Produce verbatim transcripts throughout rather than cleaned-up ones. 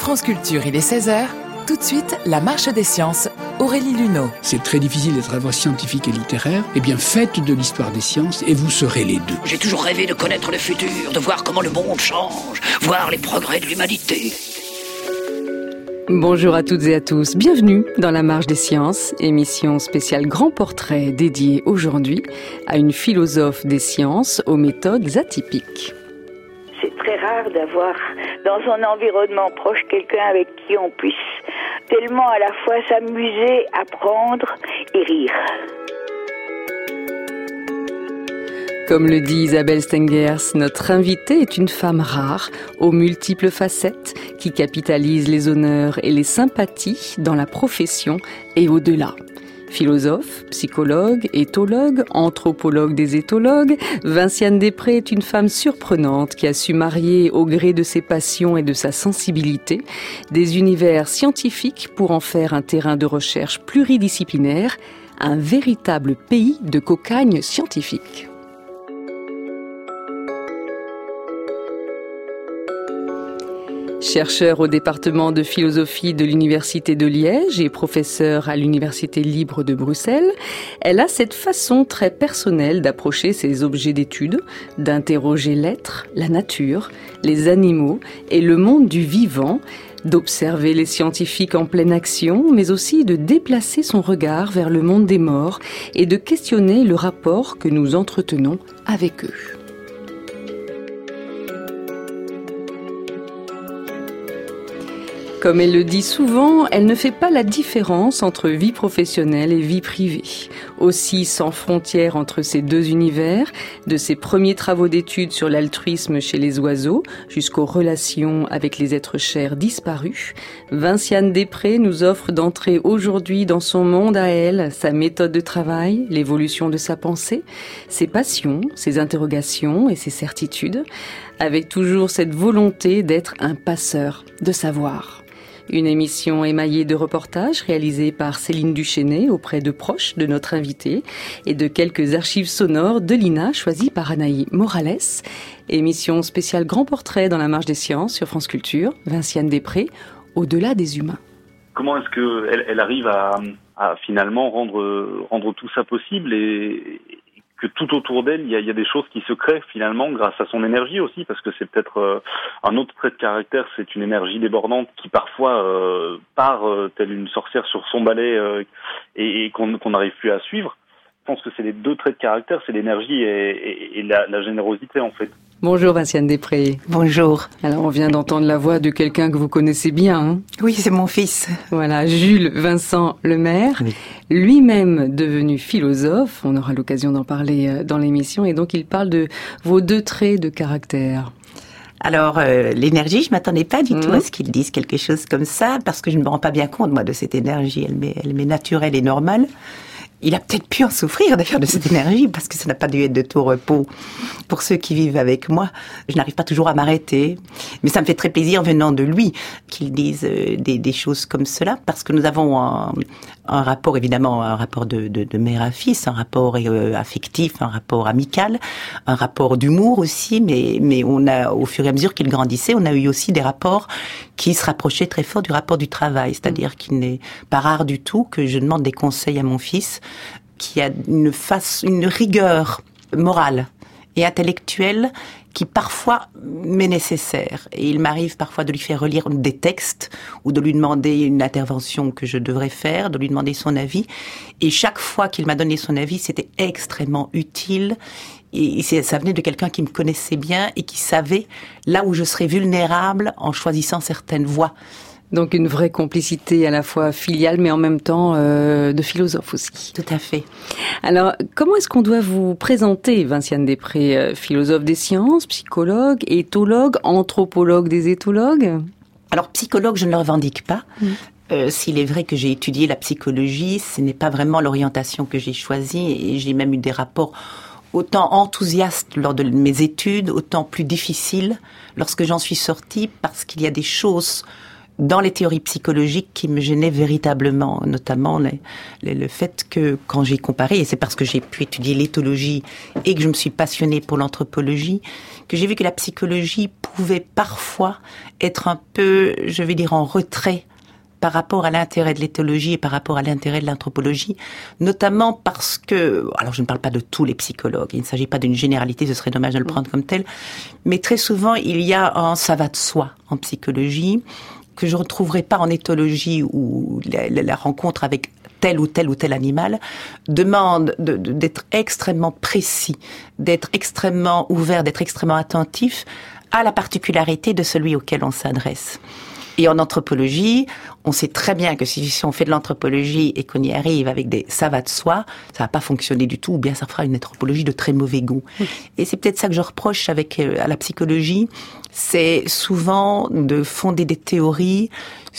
France Culture, il est seize heures. Tout de suite, la marche des sciences. Aurélie Luneau. C'est très difficile d'être à la fois scientifique et littéraire. Eh bien, faites de l'histoire des sciences et vous serez les deux. J'ai toujours rêvé de connaître le futur, de voir comment le monde change, voir les progrès de l'humanité. Bonjour à toutes et à tous, bienvenue dans la Marche des Sciences, émission spéciale Grand Portrait dédiée aujourd'hui à une philosophe des sciences aux méthodes atypiques. C'est très rare d'avoir dans son environnement proche quelqu'un avec qui on puisse tellement à la fois s'amuser, apprendre et rire. Comme le dit Isabelle Stengers, notre invitée est une femme rare, aux multiples facettes, qui capitalise les honneurs et les sympathies dans la profession et au-delà. Philosophe, psychologue, éthologue, anthropologue des éthologues, Vinciane Després est une femme surprenante qui a su marier au gré de ses passions et de sa sensibilité des univers scientifiques pour en faire un terrain de recherche pluridisciplinaire, un véritable pays de cocagne scientifique. Chercheure au département de philosophie de l'Université de Liège et professeure à l'Université libre de Bruxelles, elle a cette façon très personnelle d'approcher ses objets d'étude, d'interroger l'être, la nature, les animaux et le monde du vivant, d'observer les scientifiques en pleine action, mais aussi de déplacer son regard vers le monde des morts et de questionner le rapport que nous entretenons avec eux. Comme elle le dit souvent, elle ne fait pas la différence entre vie professionnelle et vie privée. Aussi sans frontières entre ces deux univers, de ses premiers travaux d'études sur l'altruisme chez les oiseaux jusqu'aux relations avec les êtres chers disparus, Vinciane Després nous offre d'entrer aujourd'hui dans son monde à elle, sa méthode de travail, l'évolution de sa pensée, ses passions, ses interrogations et ses certitudes, avec toujours cette volonté d'être un passeur de savoir. Une émission émaillée de reportages réalisés par Céline Duchesnay auprès de proches de notre invitée et de quelques archives sonores de l'I N A choisies par Anaï Morales. Émission spéciale Grand Portrait dans la Marche des Sciences sur France Culture, Vinciane Després, au-delà des humains. Comment est-ce qu'elle elle arrive à, à finalement rendre, rendre tout ça possible et que tout autour d'elle, il y a, il y a des choses qui se créent finalement grâce à son énergie aussi, parce que c'est peut-être euh, un autre trait de caractère, c'est une énergie débordante qui parfois euh, part euh, telle une sorcière sur son balai euh, et, et qu'on qu'on n'arrive plus à suivre. Je pense que c'est les deux traits de caractère, c'est l'énergie et, et, et la, la générosité en fait. Bonjour Vinciane Després. Bonjour. Alors on vient d'entendre la voix de quelqu'un que vous connaissez bien. Hein ? Oui, c'est mon fils. Voilà, Jules Vincent Lemaire, oui. Lui-même devenu philosophe, on aura l'occasion d'en parler dans l'émission, et donc il parle de vos deux traits de caractère. Alors, euh, l'énergie, je m'attendais pas du mmh. tout à ce qu'ils disent quelque chose comme ça, parce que je ne me rends pas bien compte, moi, de cette énergie. Elle m'est, elle m'est naturelle et normale. Il a peut-être pu en souffrir d'ailleurs de cette énergie parce que ça n'a pas dû être de tout repos pour ceux qui vivent avec moi. Je n'arrive pas toujours à m'arrêter, mais ça me fait très plaisir venant de lui qu'il dise des, des choses comme cela parce que nous avons un, un rapport évidemment, un rapport de, de, de mère à fils, un rapport euh, affectif, un rapport amical, un rapport d'humour aussi, mais, mais on a, au fur et à mesure qu'il grandissait, on a eu aussi des rapports qui se rapprochaient très fort du rapport du travail, c'est-à-dire mmh. qu'il n'est pas rare du tout que je demande des conseils à mon fils qui a une face, une rigueur morale et intellectuelle qui parfois m'est nécessaire. Et il m'arrive parfois de lui faire relire des textes ou de lui demander une intervention que je devrais faire, de lui demander son avis. Et chaque fois qu'il m'a donné son avis, c'était extrêmement utile. Et ça venait de quelqu'un qui me connaissait bien et qui savait là où je serais vulnérable en choisissant certaines voies. Donc une vraie complicité à la fois filiale, mais en même temps euh, de philosophe aussi. Tout à fait. Alors, comment est-ce qu'on doit vous présenter, Vinciane Després, euh, philosophe des sciences, psychologue, éthologue, anthropologue des éthologues ? Alors, psychologue, je ne le revendique pas. Mmh. Euh, s'il est vrai que j'ai étudié la psychologie, ce n'est pas vraiment l'orientation que j'ai choisie et j'ai même eu des rapports autant enthousiastes lors de mes études, autant plus difficiles lorsque j'en suis sortie parce qu'il y a des choses dans les théories psychologiques qui me gênaient véritablement, notamment les, les, le fait que quand j'ai comparé, et c'est parce que j'ai pu étudier l'éthologie et que je me suis passionnée pour l'anthropologie, que j'ai vu que la psychologie pouvait parfois être un peu, je vais dire, en retrait par rapport à l'intérêt de l'éthologie et par rapport à l'intérêt de l'anthropologie, notamment parce que, alors je ne parle pas de tous les psychologues, il ne s'agit pas d'une généralité, ce serait dommage de le prendre comme tel, mais très souvent il y a un ça va de soi en psychologie, que je ne retrouverai pas en éthologie où la, la, la rencontre avec tel ou tel ou tel animal demande de, de, d'être extrêmement précis, d'être extrêmement ouvert, d'être extrêmement attentif à la particularité de celui auquel on s'adresse. Et en anthropologie, on sait très bien que si, si on fait de l'anthropologie et qu'on y arrive avec des ça va de soi, ça va pas fonctionner du tout, ou bien ça fera une anthropologie de très mauvais goût. Oui. Et c'est peut-être ça que je reproche avec euh, à la psychologie, c'est souvent de fonder des théories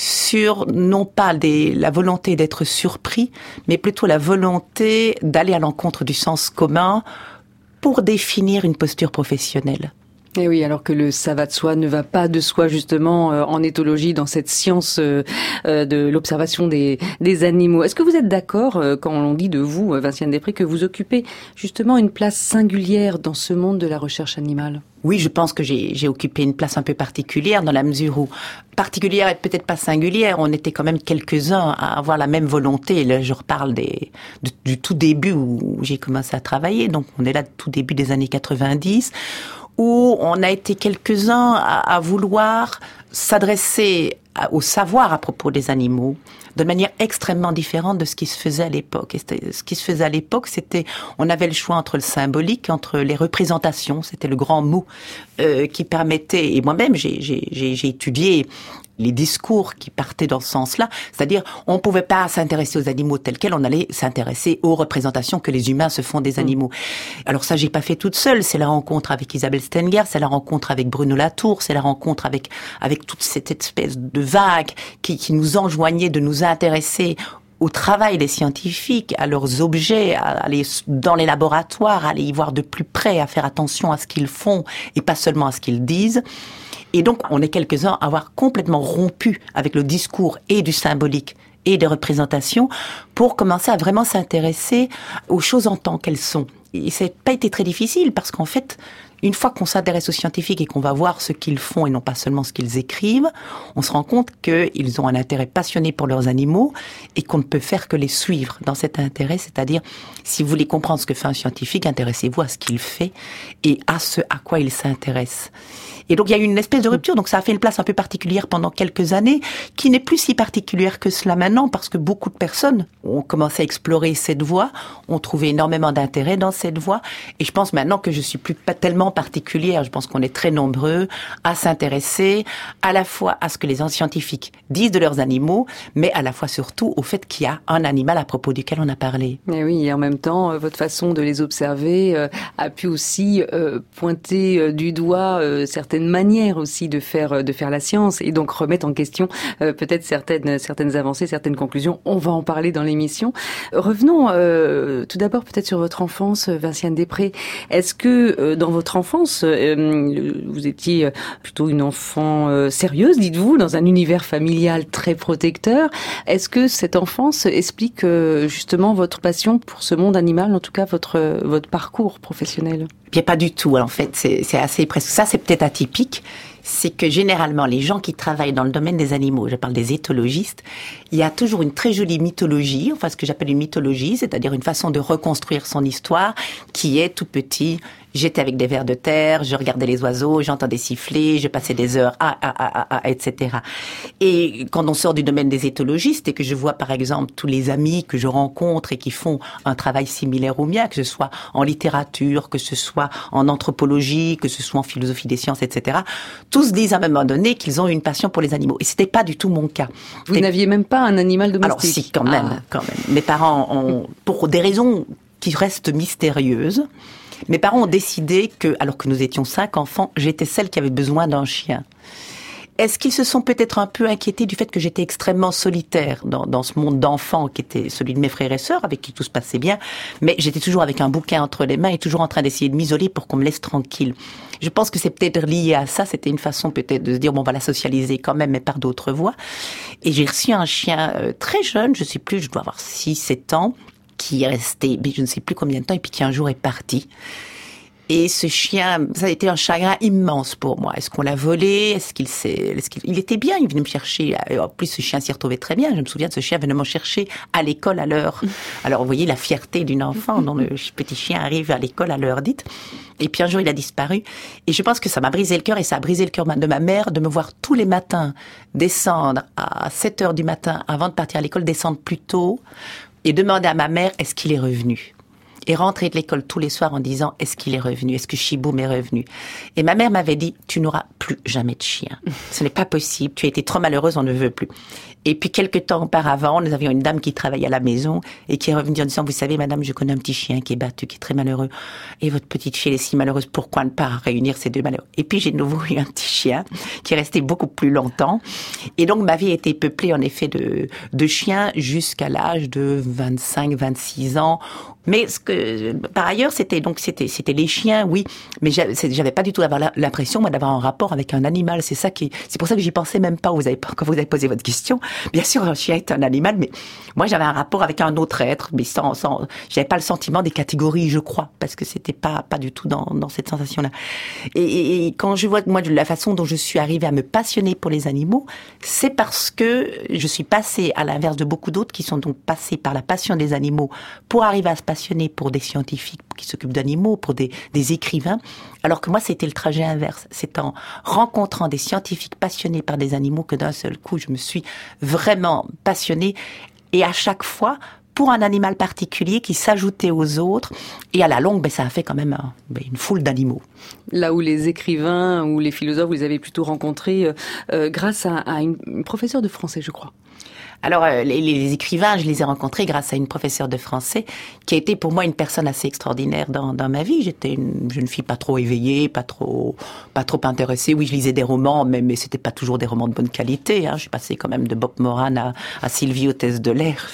sur non pas des, la volonté d'être surpris, mais plutôt la volonté d'aller à l'encontre du sens commun pour définir une posture professionnelle. Et oui, alors que le ça va de soi ne va pas de soi justement euh, en éthologie, dans cette science euh, euh, de l'observation des, des animaux. Est-ce que vous êtes d'accord euh, quand on dit de vous, Vinciane Després, que vous occupez justement une place singulière dans ce monde de la recherche animale ? Oui, je pense que j'ai, j'ai occupé une place un peu particulière dans la mesure où, particulière et peut-être pas singulière, on était quand même quelques-uns à avoir la même volonté. Là, je reparle des, de, du tout début où j'ai commencé à travailler, donc on est là du tout début des années quatre-vingt-dix, où on a été quelques-uns à, à vouloir s'adresser à, au savoir à propos des animaux de manière extrêmement différente de ce qui se faisait à l'époque. Et ce qui se faisait à l'époque, c'était, on avait le choix entre le symbolique, entre les représentations, c'était le grand mot euh, qui permettait, et moi-même j'ai, j'ai, j'ai, j'ai étudié les discours qui partaient dans ce sens-là, c'est-à-dire on ne pouvait pas s'intéresser aux animaux tels quels, on allait s'intéresser aux représentations que les humains se font des animaux. Mmh. Alors ça, j'ai pas fait toute seule, c'est la rencontre avec Isabelle Stenger, c'est la rencontre avec Bruno Latour, c'est la rencontre avec avec toute cette espèce de vague qui, qui nous enjoignait de nous intéresser au travail des scientifiques, à leurs objets, à aller dans les laboratoires, à aller y voir de plus près, à faire attention à ce qu'ils font et pas seulement à ce qu'ils disent. Et donc, on est quelques-uns à avoir complètement rompu avec le discours et du symbolique et des représentations pour commencer à vraiment s'intéresser aux choses en tant qu'elles sont. Et ça n'a pas été très difficile parce qu'en fait, une fois qu'on s'intéresse aux scientifiques et qu'on va voir ce qu'ils font et non pas seulement ce qu'ils écrivent, on se rend compte qu'ils ont un intérêt passionné pour leurs animaux et qu'on ne peut faire que les suivre dans cet intérêt. C'est-à-dire, si vous voulez comprendre ce que fait un scientifique, intéressez-vous à ce qu'il fait et à ce à quoi il s'intéresse. Et donc, il y a eu une espèce de rupture. Donc, ça a fait une place un peu particulière pendant quelques années, qui n'est plus si particulière que cela maintenant, parce que beaucoup de personnes ont commencé à explorer cette voie, ont trouvé énormément d'intérêt dans cette voie. Et je pense maintenant que je suis plus pas tellement particulière. Je pense qu'on est très nombreux à s'intéresser à la fois à ce que les scientifiques disent de leurs animaux, mais à la fois surtout au fait qu'il y a un animal à propos duquel on a parlé. Et oui, et en même temps, euh, votre façon de les observer euh, a pu aussi euh, pointer euh, du doigt euh, certaines manières aussi de faire de faire la science et donc remettre en question euh, peut-être certaines certaines avancées, certaines conclusions. On va en parler dans l'émission. Revenons euh, tout d'abord peut-être sur votre enfance, Vinciane Després. Est-ce que euh, dans votre enfance, euh, vous étiez plutôt une enfant euh, sérieuse, dites-vous, dans un univers familial très protecteur? Est-ce que cette enfance explique euh, justement votre passion pour ce monde animal, en tout cas votre votre parcours professionnel? Bien, pas du tout. En fait, c'est, c'est assez presque ça. C'est peut-être atypique. C'est que généralement, les gens qui travaillent dans le domaine des animaux, je parle des éthologistes, il y a toujours une très jolie mythologie, enfin ce que j'appelle une mythologie, c'est-à-dire une façon de reconstruire son histoire, qui est tout petit. J'étais avec des vers de terre, je regardais les oiseaux, j'entendais siffler, je passais des heures à, à, à, à, et cetera. Et quand on sort du domaine des éthologistes et que je vois par exemple tous les amis que je rencontre et qui font un travail similaire au mien, que ce soit en littérature, que ce soit en anthropologie, que ce soit en philosophie des sciences, et cetera, tous disent à un moment donné qu'ils ont une passion pour les animaux. Et c'était pas du tout mon cas. Vous c'était... n'aviez même pas un animal domestique? Alors si, quand même, ah. quand même. Mes parents ont, pour des raisons qui restent mystérieuses, mes parents ont décidé que, alors que nous étions cinq enfants, j'étais celle qui avait besoin d'un chien. Est-ce qu'ils se sont peut-être un peu inquiétés du fait que j'étais extrêmement solitaire dans, dans ce monde d'enfants qui était celui de mes frères et sœurs, avec qui tout se passait bien, mais j'étais toujours avec un bouquin entre les mains et toujours en train d'essayer de m'isoler pour qu'on me laisse tranquille. Je pense que c'est peut-être lié à ça, c'était une façon peut-être de se dire, bon, on va la socialiser quand même, mais par d'autres voies. Et j'ai reçu un chien euh, très jeune, je sais plus, je dois avoir six, sept ans, qui est resté, mais je ne sais plus combien de temps, et puis qui un jour est parti. Et ce chien, ça a été un chagrin immense pour moi. Est-ce qu'on l'a volé? Est-ce qu'il s'est, est-ce qu'il, il était bien, il venait me chercher. En plus, ce chien s'y retrouvait très bien. Je me souviens de ce chien venait me chercher à l'école à l'heure. Alors, vous voyez la fierté d'une enfant dont le petit chien arrive à l'école à l'heure dite. Et puis un jour, il a disparu. Et je pense que ça m'a brisé le cœur et ça a brisé le cœur de ma mère de me voir tous les matins descendre à sept heures du matin avant de partir à l'école, descendre plus tôt et demander à ma mère, est-ce qu'il est revenu? Et rentrer de l'école tous les soirs en disant, est-ce qu'il est revenu? Est-ce que Chiboum est revenu? Et ma mère m'avait dit, tu n'auras plus jamais de chien. Ce n'est pas possible. Tu as été trop malheureuse, on ne veut plus. Et puis, quelques temps auparavant, nous avions une dame qui travaillait à la maison et qui est revenue en disant, vous savez, madame, je connais un petit chien qui est battu, qui est très malheureux. Et votre petite fille est si malheureuse, pourquoi ne pas réunir ces deux malheurs? Et puis, j'ai de nouveau eu un petit chien qui est resté beaucoup plus longtemps. Et donc, ma vie a été peuplée, en effet, de, de chiens jusqu'à l'âge de vingt-cinq, vingt-six ans. Mais ce que, par ailleurs, c'était donc c'était c'était les chiens, oui. Mais j'avais pas du tout avoir l'impression moi d'avoir un rapport avec un animal. C'est ça qui, c'est pour ça que j'y pensais même pas. Vous avez quand vous avez posé votre question. Bien sûr, un chien est un animal, mais moi j'avais un rapport avec un autre être, mais sans sans, j'avais pas le sentiment des catégories, je crois, parce que c'était pas pas du tout dans dans cette sensation-là. Et, et, et quand je vois moi de la façon dont je suis arrivée à me passionner pour les animaux, c'est parce que je suis passée à l'inverse de beaucoup d'autres qui sont donc passés par la passion des animaux pour arriver à se passionner pour des scientifiques qui s'occupent d'animaux, pour des, des écrivains, alors que moi, c'était le trajet inverse. C'est en rencontrant des scientifiques passionnés par des animaux que d'un seul coup, je me suis vraiment passionnée. Et à chaque fois, pour un animal particulier qui s'ajoutait aux autres. Et à la longue, ben, ça a fait quand même un, ben, une foule d'animaux. Là où les écrivains ou les philosophes, vous les avez plutôt rencontrés euh, grâce à, à une, une professeure de français, je crois. Alors, euh, les, les écrivains, je les ai rencontrés grâce à une professeure de français qui a été pour moi une personne assez extraordinaire dans, dans ma vie. J'étais une jeune fille pas trop éveillée, pas trop, pas trop intéressée. Oui, je lisais des romans, mais, mais c'était pas toujours des romans de bonne qualité. Hein. Je suis passée quand même de Bob Moran à, à Sylvie, hôtesse de l'air.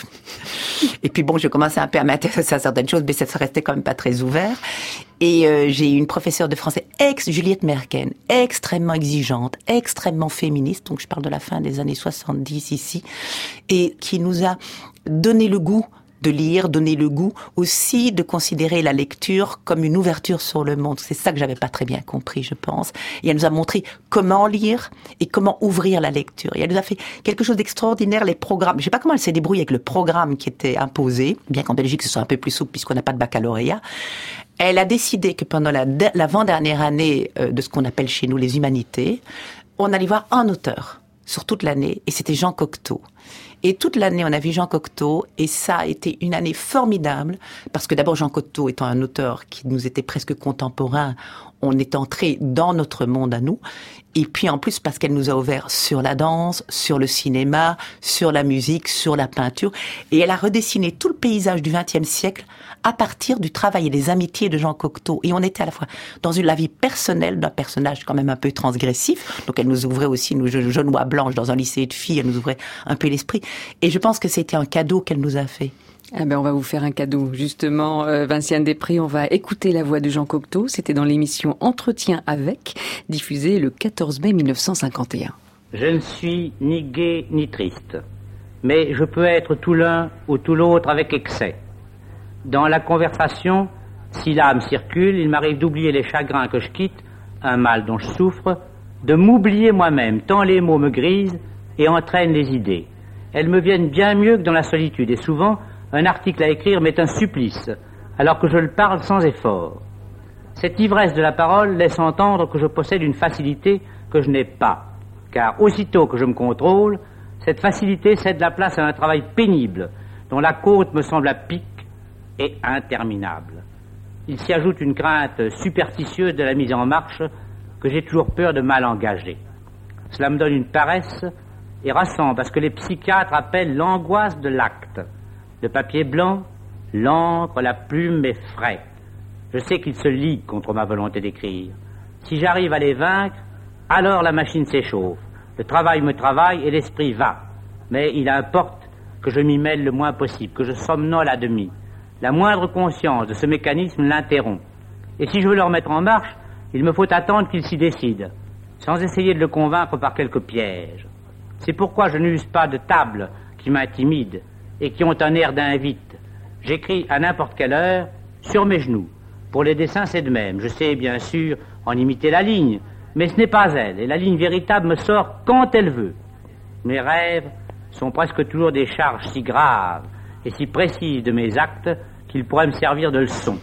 Et puis bon, je commençais un peu à m'intéresser à certaines choses, mais ça se restait quand même pas très ouvert. Et euh, j'ai eu une professeure de français, ex Juliette Merken, extrêmement exigeante, extrêmement féministe, donc je parle de la fin des années soixante-dix ici, et qui nous a donné le goût de lire, donner le goût aussi de considérer la lecture comme une ouverture sur le monde. C'est ça que j'avais pas très bien compris, je pense. Et elle nous a montré comment lire et comment ouvrir la lecture. Et elle nous a fait quelque chose d'extraordinaire, les programmes. Je sais pas comment elle s'est débrouillée avec le programme qui était imposé, bien qu'en Belgique ce soit un peu plus souple puisqu'on n'a pas de baccalauréat. Elle a décidé que pendant la, l'avant-dernière année de ce qu'on appelle chez nous les humanités, on allait voir un auteur sur toute l'année, et c'était Jean Cocteau. Et toute l'année, on a vu Jean Cocteau, et ça a été une année formidable, parce que d'abord, Jean Cocteau étant un auteur qui nous était presque contemporain, on est entré dans notre monde à nous, et puis en plus parce qu'elle nous a ouvert sur la danse, sur le cinéma, sur la musique, sur la peinture, et elle a redessiné tout le paysage du vingtième siècle à partir du travail et des amitiés de Jean Cocteau. Et on était à la fois dans une, la vie personnelle d'un personnage quand même un peu transgressif, donc elle nous ouvrait aussi, nous jeunes oies blanches dans un lycée de filles, elle nous ouvrait un peu l'esprit, et je pense que c'était un cadeau qu'elle nous a fait. Ah ben on va vous faire un cadeau, justement, euh, Vinciane Després, on va écouter la voix de Jean Cocteau, c'était dans l'émission Entretien avec, diffusée le quatorze mai mille neuf cent cinquante et un. Je ne suis ni gai ni triste, mais je peux être tout l'un ou tout l'autre avec excès. Dans la conversation, si l'âme circule, il m'arrive d'oublier les chagrins que je quitte, un mal dont je souffre, de m'oublier moi-même, tant les mots me grisent et entraînent les idées. Elles me viennent bien mieux que dans la solitude, et souvent, un article à écrire m'est un supplice, alors que je le parle sans effort. Cette ivresse de la parole laisse entendre que je possède une facilité que je n'ai pas, car aussitôt que je me contrôle, cette facilité cède la place à un travail pénible, dont la côte me semble à pic et interminable. Il s'y ajoute une crainte superstitieuse de la mise en marche que j'ai toujours peur de mal engager. Cela me donne une paresse et rassemble à ce que les psychiatres appellent l'angoisse de l'acte. Le papier blanc, l'encre, la plume est frais. Je sais qu'ils se liguent contre ma volonté d'écrire. Si j'arrive à les vaincre, alors la machine s'échauffe. Le travail me travaille et l'esprit va. Mais il importe que je m'y mêle le moins possible, que je somnole à demi. La moindre conscience de ce mécanisme l'interrompt. Et si je veux le remettre en marche, il me faut attendre qu'il s'y décide, sans essayer de le convaincre par quelques pièges. C'est pourquoi je n'use pas de tables qui m'intimident et qui ont un air d'invite. J'écris à n'importe quelle heure, sur mes genoux. Pour les dessins, c'est de même. Je sais, bien sûr, en imiter la ligne, mais ce n'est pas elle, et la ligne véritable me sort quand elle veut. Mes rêves sont presque toujours des charges si graves et si précises de mes actes qu'ils pourraient me servir de leçon.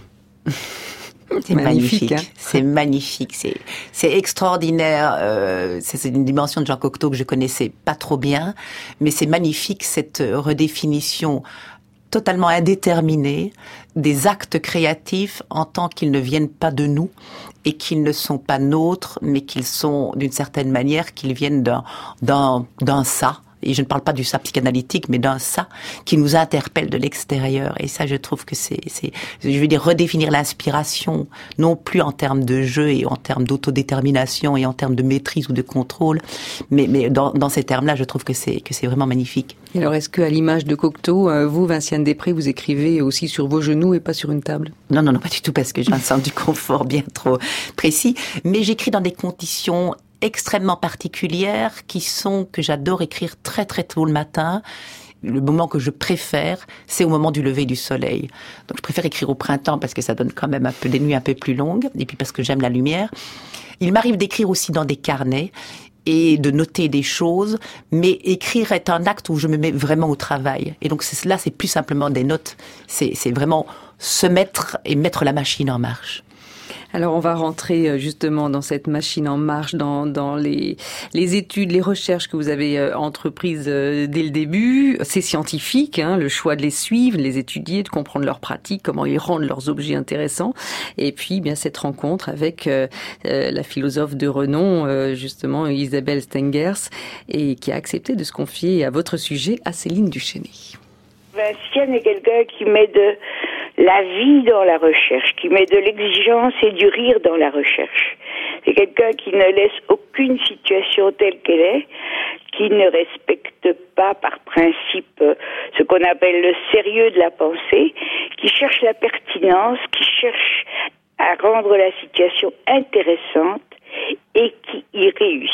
C'est magnifique, magnifique hein. c'est magnifique, c'est c'est extraordinaire. Euh, c'est une dimension de Jean Cocteau que je connaissais pas trop bien, mais c'est magnifique cette redéfinition totalement indéterminée des actes créatifs en tant qu'ils ne viennent pas de nous et qu'ils ne sont pas nôtres, mais qu'ils sont d'une certaine manière qu'ils viennent d'un d'un d'un ça. Et je ne parle pas du ça psychanalytique, mais d'un ça qui nous interpelle de l'extérieur. Et ça, je trouve que c'est, c'est, je veux dire, redéfinir l'inspiration, non plus en termes de jeu et en termes d'autodétermination et en termes de maîtrise ou de contrôle, mais, mais dans, dans ces termes-là, je trouve que c'est, que c'est vraiment magnifique. Et alors, est-ce que, à l'image de Cocteau, vous, Vinciane Després, vous écrivez aussi sur vos genoux et pas sur une table? Non, non, non, pas du tout, parce que j'ai un sens du confort bien trop précis. Mais j'écris dans des conditions extrêmement particulières qui sont que j'adore écrire très très tôt le matin. Le moment que je préfère, c'est au moment du lever du soleil. Donc je préfère écrire au printemps parce que ça donne quand même un peu des nuits un peu plus longues et puis parce que j'aime la lumière. Il m'arrive d'écrire aussi dans des carnets et de noter des choses, mais écrire est un acte où je me mets vraiment au travail. Et donc c'est, là, c'est plus simplement des notes, c'est, c'est vraiment se mettre et mettre la machine en marche. Alors on va rentrer justement dans cette machine en marche, dans, dans les, les études, les recherches que vous avez entreprises dès le début. C'est scientifique, hein, le choix de les suivre, de les étudier, de comprendre leurs pratiques, comment ils rendent leurs objets intéressants. Et puis bien cette rencontre avec euh, la philosophe de renom, euh, justement Isabelle Stengers, et qui a accepté de se confier à votre sujet, à Céline Duchesnay. Vinciane est quelqu'un qui met de la vie dans la recherche, qui met de l'exigence et du rire dans la recherche. C'est quelqu'un qui ne laisse aucune situation telle qu'elle est, qui ne respecte pas par principe ce qu'on appelle le sérieux de la pensée, qui cherche la pertinence, qui cherche à rendre la situation intéressante et qui y réussit.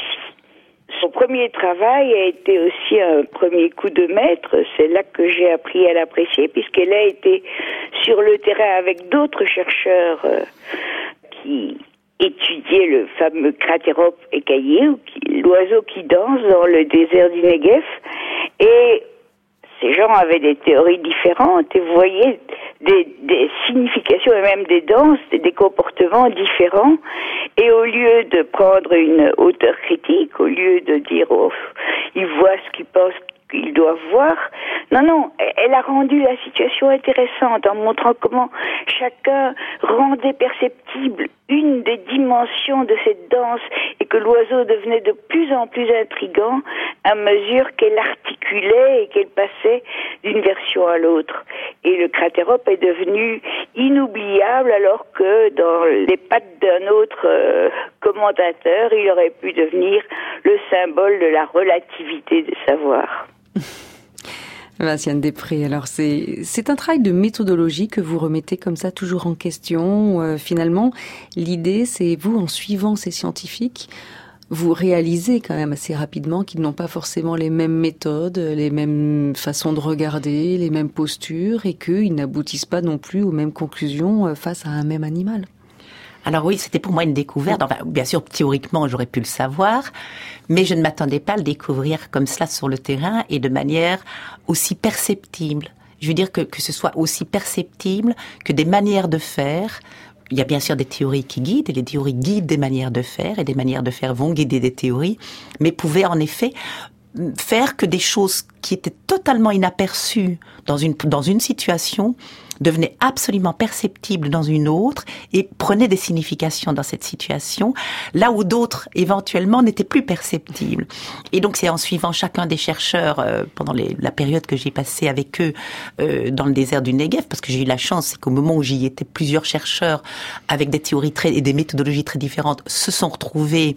Son premier travail a été aussi un premier coup de maître. C'est là que j'ai appris à l'apprécier, puisqu'elle a été sur le terrain avec d'autres chercheurs euh, qui étudiaient le fameux Cratérope écaillé, ou qui, l'oiseau qui danse dans le désert du Negev. Et ces gens avaient des théories différentes et vous voyez des, des significations et même des danses, des, des comportements différents. Et au lieu de prendre une hauteur critique, au lieu de dire oh, ils voient ce qu'ils pensent qu'ils doivent voir, non, non, elle a rendu la situation intéressante en montrant comment chacun rendait perceptible une des dimensions de cette danse et que l'oiseau devenait de plus en plus intrigant à mesure qu'elle articulait et qu'elle passait d'une version à l'autre. Et le Cratérope est devenu inoubliable alors que dans les pattes d'un autre euh, commentateur, il aurait pu devenir le symbole de la relativité des savoirs. Vinciane Després, alors c'est c'est un travail de méthodologie que vous remettez comme ça toujours en question. Euh, finalement, l'idée, c'est vous, en suivant ces scientifiques, vous réalisez quand même assez rapidement qu'ils n'ont pas forcément les mêmes méthodes, les mêmes façons de regarder, les mêmes postures, et qu'ils n'aboutissent pas non plus aux mêmes conclusions face à un même animal. Alors oui, c'était pour moi une découverte. Enfin, bien sûr, théoriquement, j'aurais pu le savoir, mais je ne m'attendais pas à le découvrir comme cela sur le terrain et de manière aussi perceptible. Je veux dire que, que ce soit aussi perceptible que des manières de faire. Il y a bien sûr des théories qui guident, et les théories guident des manières de faire, et des manières de faire vont guider des théories, mais pouvaient en effet faire que des choses qui étaient totalement inaperçues dans une, dans une situation devenaient absolument perceptibles dans une autre et prenaient des significations dans cette situation, là où d'autres, éventuellement, n'étaient plus perceptibles. Et donc, c'est en suivant chacun des chercheurs, euh, pendant les, la période que j'ai passée avec eux euh, dans le désert du Negev, parce que j'ai eu la chance, c'est qu'au moment où j'y étais, plusieurs chercheurs avec des théories très, et des méthodologies très différentes se sont retrouvés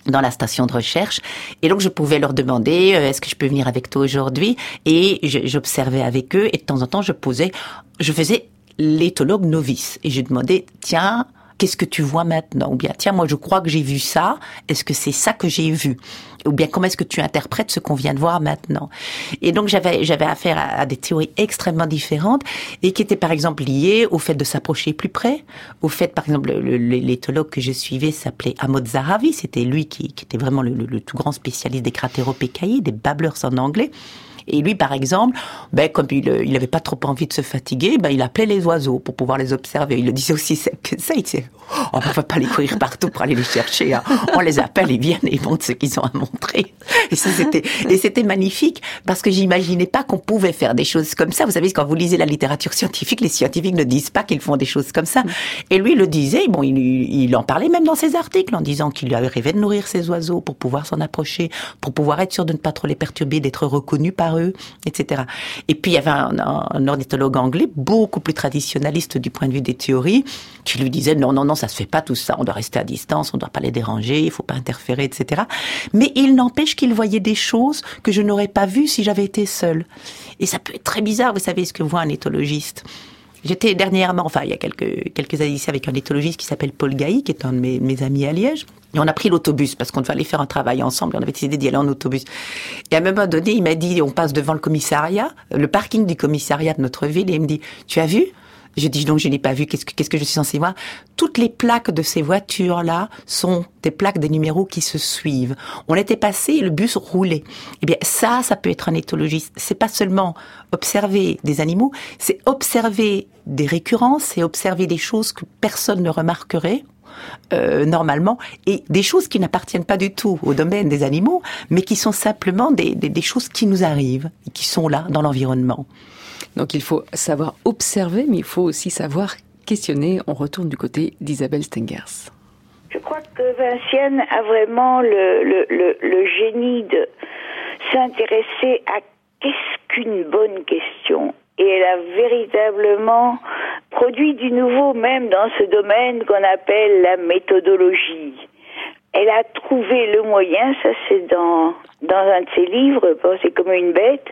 dans la station de recherche. Et donc, je pouvais leur demander, euh, est-ce que je peux venir avec toi aujourd'hui? Et je, j'observais avec eux, et de temps en temps, je posais, je faisais l'éthologue novice. Et je demandais, tiens, qu'est-ce que tu vois maintenant? Ou bien, tiens, moi, je crois que j'ai vu ça. Est-ce que c'est ça que j'ai vu? Ou bien, comment est-ce que tu interprètes ce qu'on vient de voir maintenant? Et donc, j'avais, j'avais affaire à, à des théories extrêmement différentes et qui étaient, par exemple, liées au fait de s'approcher plus près, au fait, par exemple, le, le, l'éthologue que je suivais s'appelait Amod Zahavi. C'était lui qui, qui était vraiment le, le, le tout grand spécialiste des cratéropécailles, des babblers en anglais. Et lui, par exemple, ben, comme il, il avait pas trop envie de se fatiguer, ben, il appelait les oiseaux pour pouvoir les observer. Il le disait aussi que ça, il disait, oh, on va pas les courir partout pour aller les chercher, hein. On les appelle, ils viennent et ils montrent ce qu'ils ont à montrer. Et ça, c'était, et c'était magnifique parce que j'imaginais pas qu'on pouvait faire des choses comme ça. Vous savez, quand vous lisez la littérature scientifique, les scientifiques ne disent pas qu'ils font des choses comme ça. Et lui, il le disait, bon, il, il en parlait même dans ses articles en disant qu'il lui avait rêvé de nourrir ses oiseaux pour pouvoir s'en approcher, pour pouvoir être sûr de ne pas trop les perturber, d'être reconnu par eux, et cetera. Et puis, il y avait un, un, un ornithologue anglais, beaucoup plus traditionnaliste du point de vue des théories, qui lui disait, non, non, non, ça se fait pas tout ça, on doit rester à distance, on doit pas les déranger, il faut pas interférer, et cetera. Mais il n'empêche qu'il voyait des choses que je n'aurais pas vues si j'avais été seule. Et ça peut être très bizarre, vous savez ce que voit un éthologiste. J'étais dernièrement, enfin il y a quelques, quelques années ici, avec un éthologiste qui s'appelle Paul Gailly, qui est un de mes, mes amis à Liège. Et on a pris l'autobus, parce qu'on devait aller faire un travail ensemble, et on avait décidé d'y aller en autobus. Et à un moment donné, il m'a dit, on passe devant le commissariat, le parking du commissariat de notre ville, et il me dit, tu as vu? Je dis, donc je n'ai pas vu, qu'est-ce que, qu'est-ce que je suis censée voir? Toutes les plaques de ces voitures-là sont des plaques des numéros qui se suivent. On était passé et le bus roulait. Eh bien, ça, ça peut être un éthologiste. C'est pas seulement observer des animaux, c'est observer des récurrences, c'est observer des choses que personne ne remarquerait, Euh, normalement, et des choses qui n'appartiennent pas du tout au domaine des animaux, mais qui sont simplement des, des, des choses qui nous arrivent, qui sont là dans l'environnement. Donc il faut savoir observer, mais il faut aussi savoir questionner. On retourne du côté d'Isabelle Stengers. Je crois que Vinciane a vraiment le, le, le, le génie de s'intéresser à qu'est-ce qu'une bonne question. Et elle a véritablement produit du nouveau, même dans ce domaine qu'on appelle la méthodologie. Elle a trouvé le moyen, ça c'est dans, dans un de ses livres, C'est comme une bête,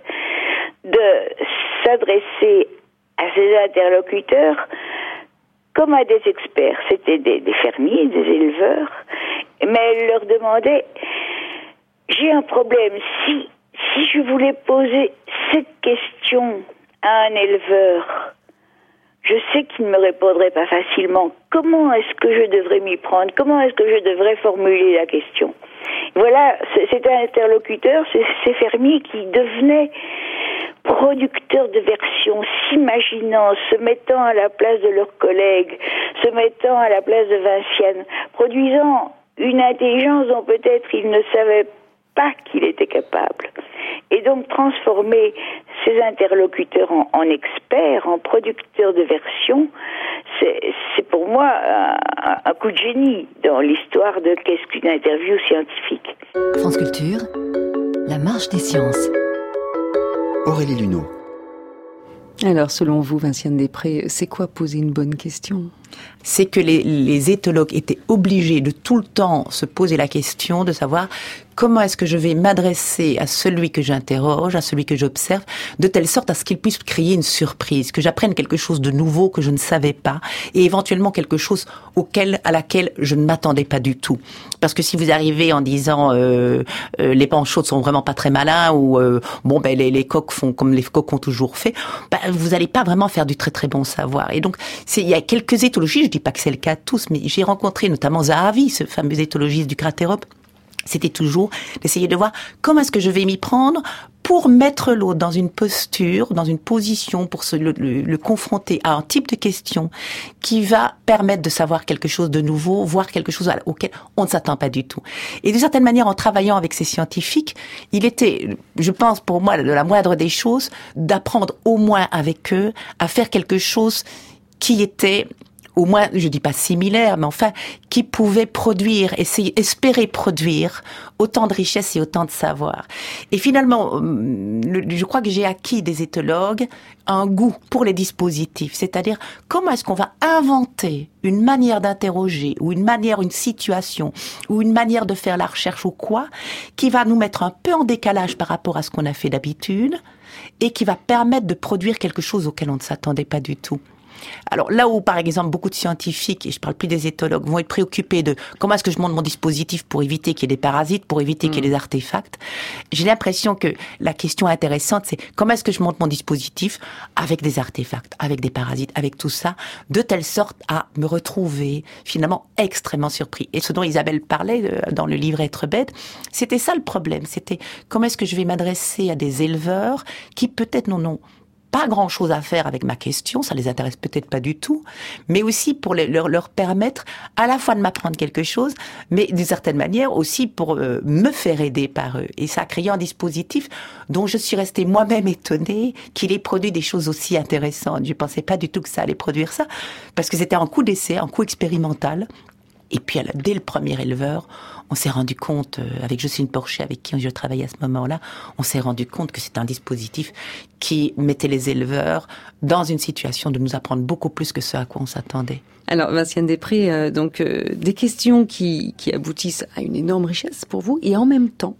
de s'adresser à ses interlocuteurs comme à des experts. C'était des, des fermiers, des éleveurs, mais elle leur demandait, j'ai un problème, si, si je voulais poser cette question à un éleveur, je sais qu'il ne me répondrait pas facilement. Comment est-ce que je devrais m'y prendre? Comment est-ce que je devrais formuler la question? Voilà, c'était un interlocuteur, ces fermiers qui devenaient producteurs de versions, s'imaginant, se mettant à la place de leurs collègues, se mettant à la place de Vinciane, produisant une intelligence dont peut-être ils ne savaient pas qu'il était capable. Et donc transformer ces interlocuteurs en, en experts, en producteurs de versions, c'est, c'est pour moi un, un coup de génie dans l'histoire de qu'est-ce qu'une interview scientifique. France Culture, la marche des sciences. Aurélie Luneau. Alors, selon vous, Vinciane Després, c'est quoi poser une bonne question? C'est que les, les éthologues étaient obligés de tout le temps se poser la question de savoir comment est-ce que je vais m'adresser à celui que j'interroge, à celui que j'observe, de telle sorte à ce qu'il puisse créer une surprise, que j'apprenne quelque chose de nouveau que je ne savais pas, et éventuellement quelque chose auquel, à laquelle je ne m'attendais pas du tout. Parce que si vous arrivez en disant euh, euh, les panchaudes sont vraiment pas très malins, ou euh, bon ben les, les coqs font comme les coqs ont toujours fait, ben, vous n'allez pas vraiment faire du très très bon savoir. Et donc c'est, il y a quelques éthologies, je dis pas que c'est le cas de tous, mais j'ai rencontré notamment Zahavi, ce fameux éthologiste du cratérope. C'était toujours d'essayer de voir comment est-ce que je vais m'y prendre pour mettre l'autre dans une posture, dans une position, pour se, le, le, le confronter à un type de question qui va permettre de savoir quelque chose de nouveau, voir quelque chose auquel on ne s'attend pas du tout. Et d'une certaine manière, en travaillant avec ces scientifiques, il était, je pense pour moi, de la moindre des choses, d'apprendre au moins avec eux à faire quelque chose qui était au moins, je dis pas similaires, mais enfin, qui pouvaient produire, essayer, espérer produire autant de richesse et autant de savoir. Et finalement, je crois que j'ai acquis des éthologues un goût pour les dispositifs, c'est-à-dire comment est-ce qu'on va inventer une manière d'interroger ou une manière, une situation ou une manière de faire la recherche ou quoi, qui va nous mettre un peu en décalage par rapport à ce qu'on a fait d'habitude et qui va permettre de produire quelque chose auquel on ne s'attendait pas du tout. Alors là où, par exemple, beaucoup de scientifiques, et je parle plus des éthologues, vont être préoccupés de comment est-ce que je monte mon dispositif pour éviter qu'il y ait des parasites, pour éviter mmh. qu'il y ait des artefacts, j'ai l'impression que la question intéressante, c'est comment est-ce que je monte mon dispositif avec des artefacts, avec des parasites, avec tout ça, de telle sorte à me retrouver finalement extrêmement surpris. Et ce dont Isabelle parlait dans le livre Être bête, c'était ça le problème, c'était comment est-ce que je vais m'adresser à des éleveurs qui peut-être n'en ont pas grand-chose à faire avec ma question, ça les intéresse peut-être pas du tout, mais aussi pour les, leur, leur permettre à la fois de m'apprendre quelque chose, mais d'une certaine manière aussi pour euh, me faire aider par eux. Et ça a créé un dispositif dont je suis restée moi-même étonnée qu'il ait produit des choses aussi intéressantes. Je pensais pas du tout que ça allait produire ça, parce que c'était un coup d'essai, un coup expérimental. Et puis, dès le premier éleveur, on s'est rendu compte, avec Jocelyne Porcher, avec qui je travaillais à ce moment-là, on s'est rendu compte que c'est un dispositif qui mettait les éleveurs dans une situation de nous apprendre beaucoup plus que ce à quoi on s'attendait. Alors, Vinciane Després, euh, donc euh, des questions qui, qui aboutissent à une énorme richesse pour vous, et en même temps,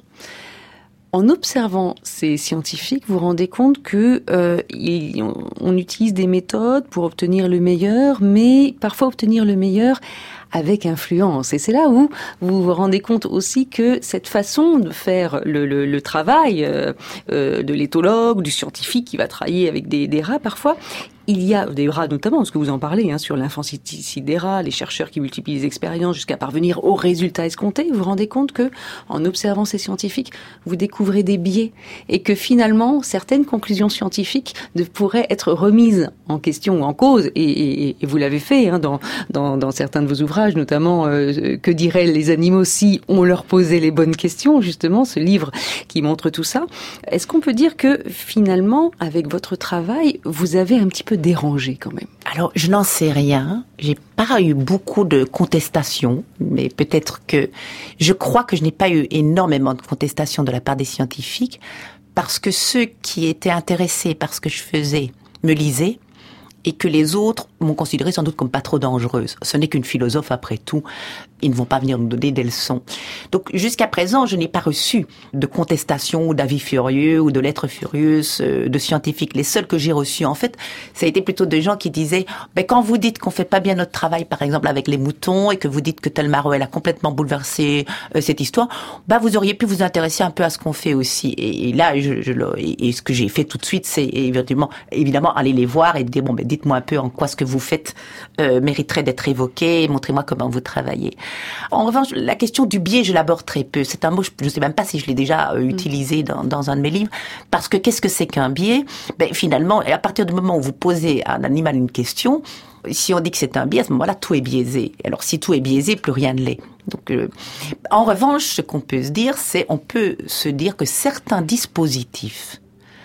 en observant ces scientifiques, vous vous rendez compte que euh, il, on, on utilise des méthodes pour obtenir le meilleur, mais parfois obtenir le meilleur avec influence. Et c'est là où vous vous rendez compte aussi que cette façon de faire le, le, le travail euh, euh, de l'éthologue, du scientifique qui va travailler avec des, des rats parfois, il y a des rats notamment, parce que vous en parlez, hein, sur l'infanticide des rats, les chercheurs qui multiplient les expériences jusqu'à parvenir aux résultats escomptés. Vous vous rendez compte que, en observant ces scientifiques, vous découvrez des biais et que finalement, certaines conclusions scientifiques ne pourraient être remises en question ou en cause. Et, et, et vous l'avez fait hein, dans, dans, dans certains de vos ouvrages, notamment euh, Que diraient les animaux si on leur posait les bonnes questions, justement, ce livre qui montre tout ça. Est-ce qu'on peut dire que finalement, avec votre travail, vous avez un petit peu dérangé quand même? Alors, je n'en sais rien. J'ai pas eu beaucoup de contestations, mais peut-être que je crois que je n'ai pas eu énormément de contestations de la part des scientifiques, parce que ceux qui étaient intéressés par ce que je faisais me lisaient, et que les autres m'ont considérée sans doute comme pas trop dangereuse. Ce n'est qu'une philosophe après tout. Ils ne vont pas venir nous donner des leçons. Donc jusqu'à présent, je n'ai pas reçu de contestation ou d'avis furieux ou de lettres furieuses de scientifiques. Les seuls que j'ai reçus, en fait, ça a été plutôt de gens qui disaient ben, quand vous dites qu'on fait pas bien notre travail, par exemple avec les moutons, et que vous dites que Telmaro, elle a complètement bouleversé euh, cette histoire, ben, vous auriez pu vous intéresser un peu à ce qu'on fait aussi. Et, et là, je, je, et, et ce que j'ai fait tout de suite, c'est évidemment, évidemment aller les voir et dire bon ben dites-moi un peu en quoi ce que vous faites euh, mériterait d'être évoqué, montrez-moi comment vous travaillez. En revanche, la question du biais, je l'aborde très peu. C'est un mot, je ne sais même pas si je l'ai déjà euh, utilisé dans, dans un de mes livres, parce que qu'est-ce que c'est qu'un biais? Ben, finalement, à partir du moment où vous posez à un animal une question, si on dit que c'est un biais, à ce moment-là, tout est biaisé. Alors, si tout est biaisé, plus rien ne l'est. Donc, euh, en revanche, ce qu'on peut se dire, c'est on peut se dire que certains dispositifs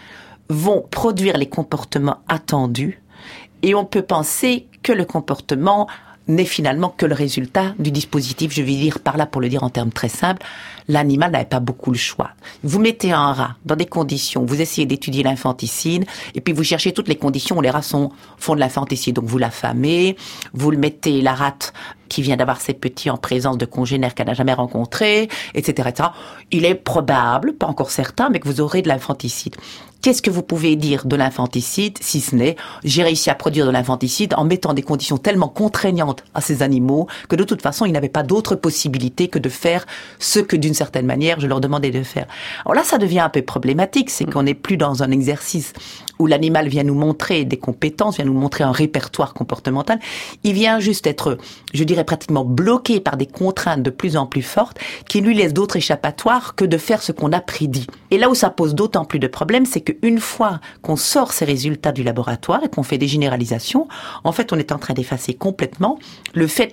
vont produire les comportements attendus, et on peut penser que le comportement n'est finalement que le résultat du dispositif. Je vais dire par là, pour le dire en termes très simples, l'animal n'avait pas beaucoup le choix. Vous mettez un rat dans des conditions, vous essayez d'étudier l'infanticide, et puis vous cherchez toutes les conditions où les rats sont, font de l'infanticide. Donc vous l'affamez, vous le mettez, la rate qui vient d'avoir ses petits en présence de congénères qu'elle n'a jamais rencontrés, et cetera, et cetera. Il est probable, pas encore certain, mais que vous aurez de l'infanticide. Qu'est-ce que vous pouvez dire de l'infanticide, si ce n'est j'ai réussi à produire de l'infanticide en mettant des conditions tellement contraignantes à ces animaux que de toute façon, ils n'avaient pas d'autre possibilité que de faire ce que d'une certaine manière, je leur demandais de faire. Alors là, ça devient un peu problématique, c'est qu'on n'est plus dans un exercice où l'animal vient nous montrer des compétences, vient nous montrer un répertoire comportemental. Il vient juste être, je dirais, pratiquement bloqué par des contraintes de plus en plus fortes qui lui laissent d'autres échappatoires que de faire ce qu'on a prédit. Et là où ça pose d'autant plus de problèmes, c'est qu'une fois qu'on sort ces résultats du laboratoire et qu'on fait des généralisations, en fait, on est en train d'effacer complètement le fait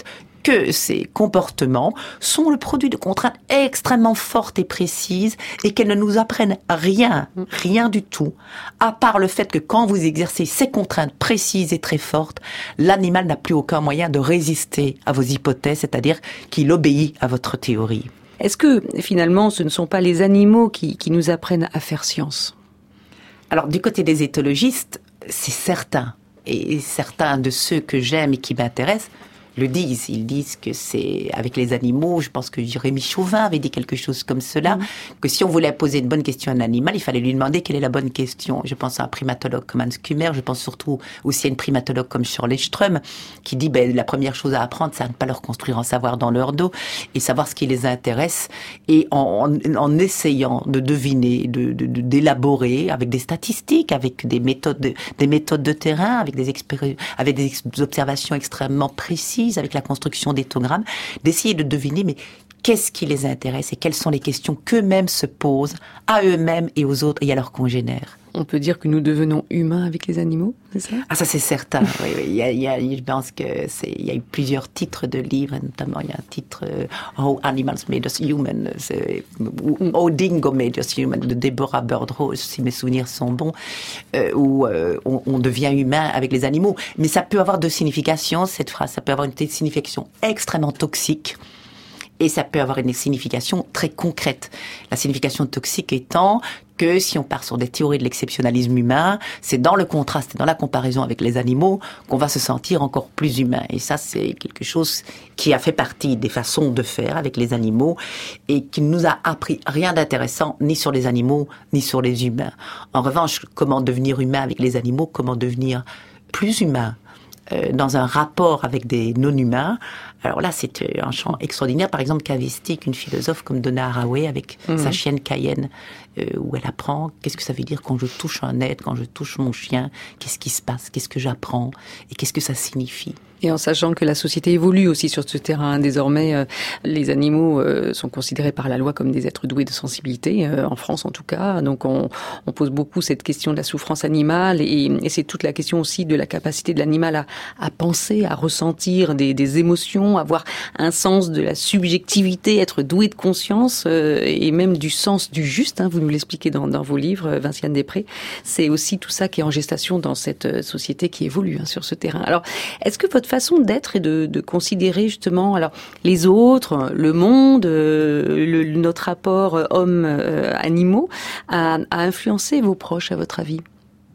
que ces comportements sont le produit de contraintes extrêmement fortes et précises et qu'elles ne nous apprennent rien, rien du tout, à part le fait que quand vous exercez ces contraintes précises et très fortes, l'animal n'a plus aucun moyen de résister à vos hypothèses, c'est-à-dire qu'il obéit à votre théorie. Est-ce que, finalement, ce ne sont pas les animaux qui, qui nous apprennent à faire science ? Alors, du côté des éthologistes, c'est certain. Et certains de ceux que j'aime et qui m'intéressent le disent. Ils disent que c'est avec les animaux, je pense que Jérémy Chauvin avait dit quelque chose comme cela, mmh. que si on voulait poser une bonne question à un animal, il fallait lui demander quelle est la bonne question. Je pense à un primatologue comme Hans Kummer, je pense surtout aussi à une primatologue comme Shirley Ström, qui dit ben, la première chose à apprendre, c'est à ne pas leur construire un savoir dans leur dos et savoir ce qui les intéresse. Et en, en, en essayant de deviner, de, de, de, d'élaborer avec des statistiques, avec des méthodes de, des méthodes de terrain, avec des, expéri- avec des observations extrêmement précises, avec la construction d'éthogrammes, d'essayer de deviner mais qu'est-ce qui les intéresse et quelles sont les questions qu'eux-mêmes se posent à eux-mêmes et aux autres et à leurs congénères. On peut dire que nous devenons humains avec les animaux, c'est ça ? Ah, ça c'est certain. Oui, oui. Il y a, il y a, je pense que c'est, il y a eu plusieurs titres de livres, notamment il y a un titre euh, How Animals Made Us Human, c'est, ou How Dingo Made Us Human de Deborah Bird-Rose, si mes souvenirs sont bons, euh, où euh, on, on devient humain avec les animaux. Mais ça peut avoir deux significations, cette phrase. Ça peut avoir une signification extrêmement toxique. Et ça peut avoir une signification très concrète. La signification toxique étant que si on part sur des théories de l'exceptionnalisme humain, c'est dans le contraste et dans la comparaison avec les animaux qu'on va se sentir encore plus humain. Et ça, c'est quelque chose qui a fait partie des façons de faire avec les animaux et qui ne nous a appris rien d'intéressant ni sur les animaux ni sur les humains. En revanche, comment devenir humain avec les animaux, comment devenir plus humain euh, dans un rapport avec des non-humains. Alors là, c'est un champ extraordinaire. Par exemple, qu'investit une philosophe comme Donna Haraway avec mmh. sa chienne Cayenne, euh, où elle apprend qu'est-ce que ça veut dire quand je touche un être, quand je touche mon chien, qu'est-ce qui se passe, qu'est-ce que j'apprends et qu'est-ce que ça signifie. Et en sachant que la société évolue aussi sur ce terrain. Désormais, euh, les animaux euh, sont considérés par la loi comme des êtres doués de sensibilité, euh, en France en tout cas. Donc on, on pose beaucoup cette question de la souffrance animale et, et c'est toute la question aussi de la capacité de l'animal à, à penser, à ressentir des, des émotions, avoir un sens de la subjectivité, être doué de conscience euh, et même du sens du juste. Hein, vous nous l'expliquez dans, dans vos livres, Vinciane Després. C'est aussi tout ça qui est en gestation dans cette société qui évolue hein, sur ce terrain. Alors, est-ce que votre façon d'être et de, de considérer justement alors les autres, le monde, euh, le, notre rapport homme-animaux a, a influencé vos proches à votre avis ?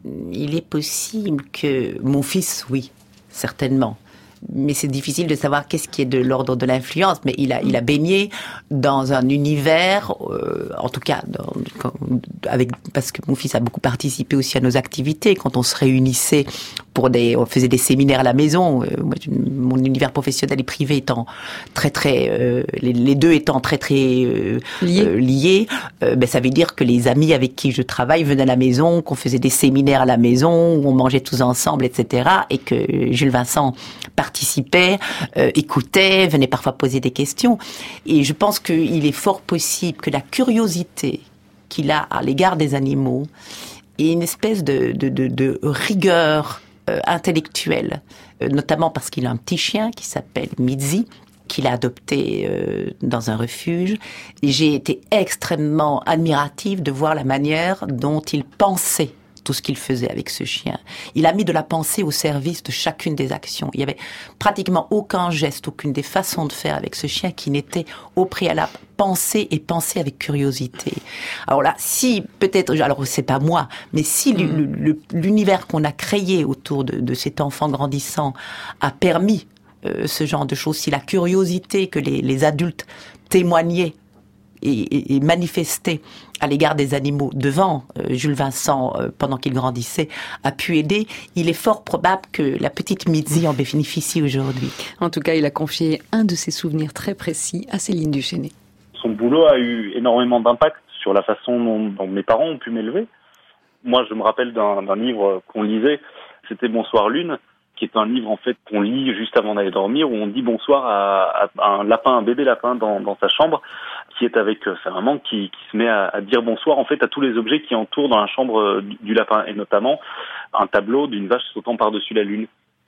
Il est possible que mon fils, oui, certainement. Mais c'est difficile de savoir qu'est-ce qui est de l'ordre de l'influence. Mais il a, il a baigné dans un univers, euh, en tout cas, dans, avec, parce que mon fils a beaucoup participé aussi à nos activités. Quand on se réunissait pour des, on faisait des séminaires à la maison. Euh, moi, mon univers professionnel et privé étant très très, euh, les, les deux étant très très euh, liés, euh, liés euh, ben ça veut dire que les amis avec qui je travaille venaient à la maison, qu'on faisait des séminaires à la maison, où on mangeait tous ensemble, et cetera. Et que Jules Vincent participait, euh, écoutait, venait parfois poser des questions. Et je pense qu'il est fort possible que la curiosité qu'il a à l'égard des animaux et une espèce de, de, de, de rigueur euh, intellectuelle, euh, notamment parce qu'il a un petit chien qui s'appelle Mitzi, qu'il a adopté euh, dans un refuge. Et j'ai été extrêmement admirative de voir la manière dont il pensait tout ce qu'il faisait avec ce chien. Il a mis de la pensée au service de chacune des actions. Il y avait pratiquement aucun geste, aucune des façons de faire avec ce chien qui n'était au préalable pensé et pensé avec curiosité. Alors là, si peut-être, alors c'est pas moi, mais si mmh. l'univers qu'on a créé autour de, de cet enfant grandissant a permis euh, ce genre de choses, si la curiosité que les, les adultes témoignaient et, et, et manifestaient à l'égard des animaux devant euh, Jules Vincent euh, pendant qu'il grandissait a pu aider, il est fort probable que la petite Mitzi en bénéficie aujourd'hui. En tout cas, il a confié un de ses souvenirs très précis à Céline Duchesnay. Son boulot a eu énormément d'impact sur la façon dont, dont mes parents ont pu m'élever. Moi, je me rappelle d'un, d'un livre qu'on lisait, c'était Bonsoir Lune, qui est un livre en fait qu'on lit juste avant d'aller dormir, où on dit bonsoir à, à un lapin, un bébé lapin dans, dans sa chambre, qui est avec sa maman, qui, qui se met à, à dire bonsoir en fait à tous les objets qui entourent dans la chambre du, du lapin, et notamment un tableau d'une vache sautant par-dessus la lune.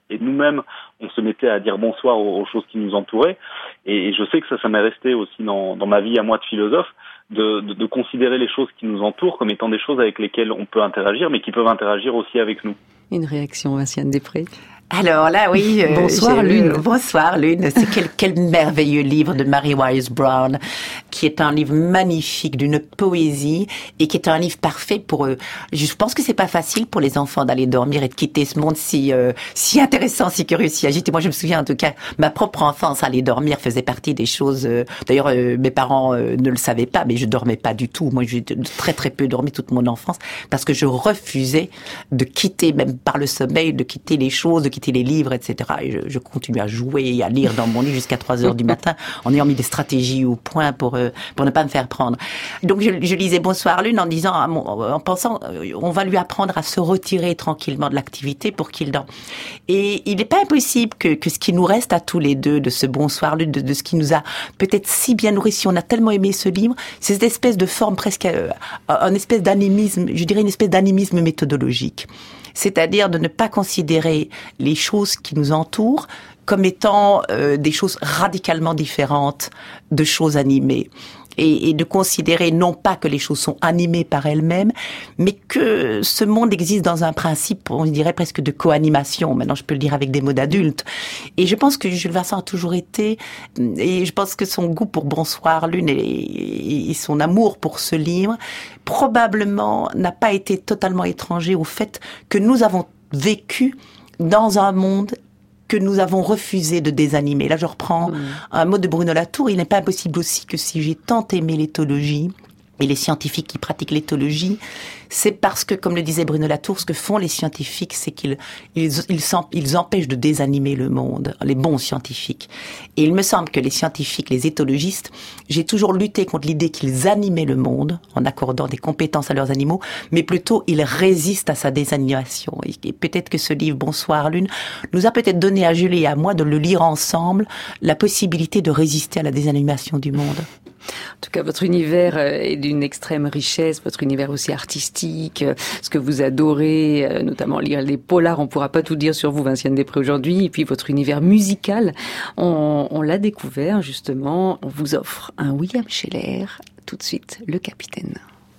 et nous-mêmes, on se mettait à dire bonsoir aux, aux choses qui nous entouraient. Et, et je sais que ça, ça m'est resté aussi dans, dans ma vie à moi de philosophe, de, de, de considérer les choses qui nous entourent comme étant des choses avec lesquelles on peut interagir, mais qui peuvent interagir aussi avec nous. Une réaction, Vinciane Després. Alors là, oui. Euh, Bonsoir Lune. Euh, Bonsoir Lune. C'est quel, quel merveilleux livre de Mary Wise Brown, qui est un livre magnifique, d'une poésie, et qui est un livre parfait pour eux. Je pense que c'est pas facile pour les enfants d'aller dormir et de quitter ce monde si euh, si intéressant, si curieux, si agité. Moi, je me souviens en tout cas, ma propre enfance, aller dormir faisait partie des choses. Euh, d'ailleurs, euh, mes parents euh, ne le savaient pas, mais je dormais pas du tout. Moi, j'ai très très peu dormi toute mon enfance parce que je refusais de quitter, même par le sommeil, de quitter les choses, de quitter les livres, et cetera. Et je, je continue à jouer et à lire dans mon lit jusqu'à trois heures du matin, en ayant mis des stratégies au point pour euh, pour ne pas me faire prendre. Donc je, je lisais Bonsoir Lune en disant, en pensant, on va lui apprendre à se retirer tranquillement de l'activité pour qu'il dorme. Et il n'est pas impossible que que ce qui nous reste à tous les deux de ce Bonsoir Lune, de, de ce qui nous a peut-être si bien nourris, si on a tellement aimé ce livre, c'est cette espèce de forme presque, euh, un espèce d'animisme, je dirais une espèce d'animisme méthodologique. C'est-à-dire de ne pas considérer les choses qui nous entourent comme étant euh, des choses radicalement différentes de choses animées. Et, et de considérer non pas que les choses sont animées par elles-mêmes, mais que ce monde existe dans un principe, on dirait presque de co-animation. Maintenant, je peux le dire avec des mots d'adultes. Et je pense que Jules Vincent a toujours été, et je pense que son goût pour Bonsoir Lune et, et son amour pour ce livre, probablement n'a pas été totalement étranger au fait que nous avons vécu dans un monde que nous avons refusé de désanimer. Là, je reprends mmh. un mot de Bruno Latour. Il n'est pas impossible aussi que si j'ai tant aimé l'éthologie et les scientifiques qui pratiquent l'éthologie, c'est parce que, comme le disait Bruno Latour, ce que font les scientifiques, c'est qu'ils ils, ils, ils empêchent de désanimer le monde, les bons scientifiques. Et il me semble que les scientifiques, les éthologistes, j'ai toujours lutté contre l'idée qu'ils animaient le monde en accordant des compétences à leurs animaux, mais plutôt ils résistent à sa désanimation. Et, et peut-être que ce livre, Bonsoir Lune, nous a peut-être donné à Julie et à moi de le lire ensemble, la possibilité de résister à la désanimation du monde. En tout cas, votre univers est d'une extrême richesse, votre univers aussi artistique, ce que vous adorez, notamment lire les polars, on pourra pas tout dire sur vous, Vinciane Després, aujourd'hui, et puis votre univers musical, on, on l'a découvert, justement, on vous offre un William Scheller, tout de suite, Le Capitaine.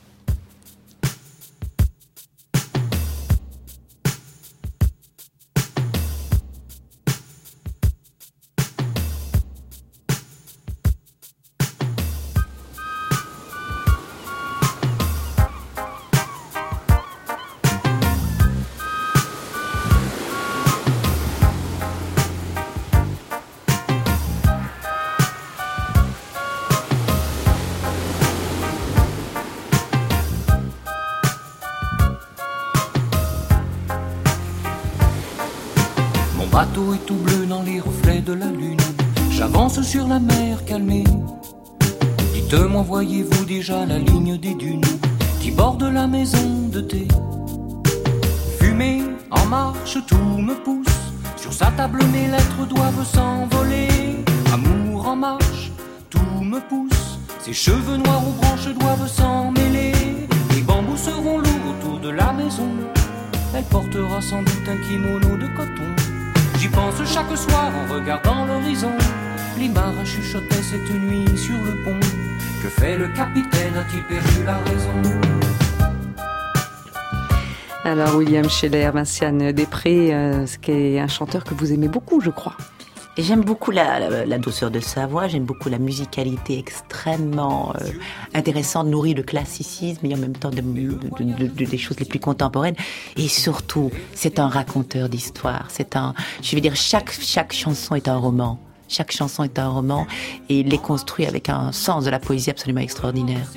Bateau est tout bleu dans les reflets de la lune. J'avance sur la mer calmée. Dites-moi, voyez-vous déjà la ligne des dunes qui borde la maison de thé? Fumée en marche, tout me pousse. Sur sa table mes lettres doivent s'envoler. Amour en marche, tout me pousse. Ses cheveux noirs aux branches doivent s'en mêler. Les bambous seront lourds autour de la maison. Elle portera sans doute un kimono de coton. J'y pense chaque soir en regardant l'horizon. Les marins chuchotaient cette nuit sur le pont. Que fait le capitaine, a-t-il perdu la raison? Alors William Scheller, Vinciane Després, euh, qui est un chanteur que vous aimez beaucoup, je crois. Et j'aime beaucoup la, la, la douceur de sa voix, j'aime beaucoup la musicalité extrêmement euh, intéressante, nourrie de classicisme et en même temps de, de, de, de, des choses les plus contemporaines. Et surtout, c'est un raconteur d'histoire. C'est un, je veux dire, chaque chaque chanson est un roman. Chaque chanson est un roman et il les construit avec un sens de la poésie absolument extraordinaire.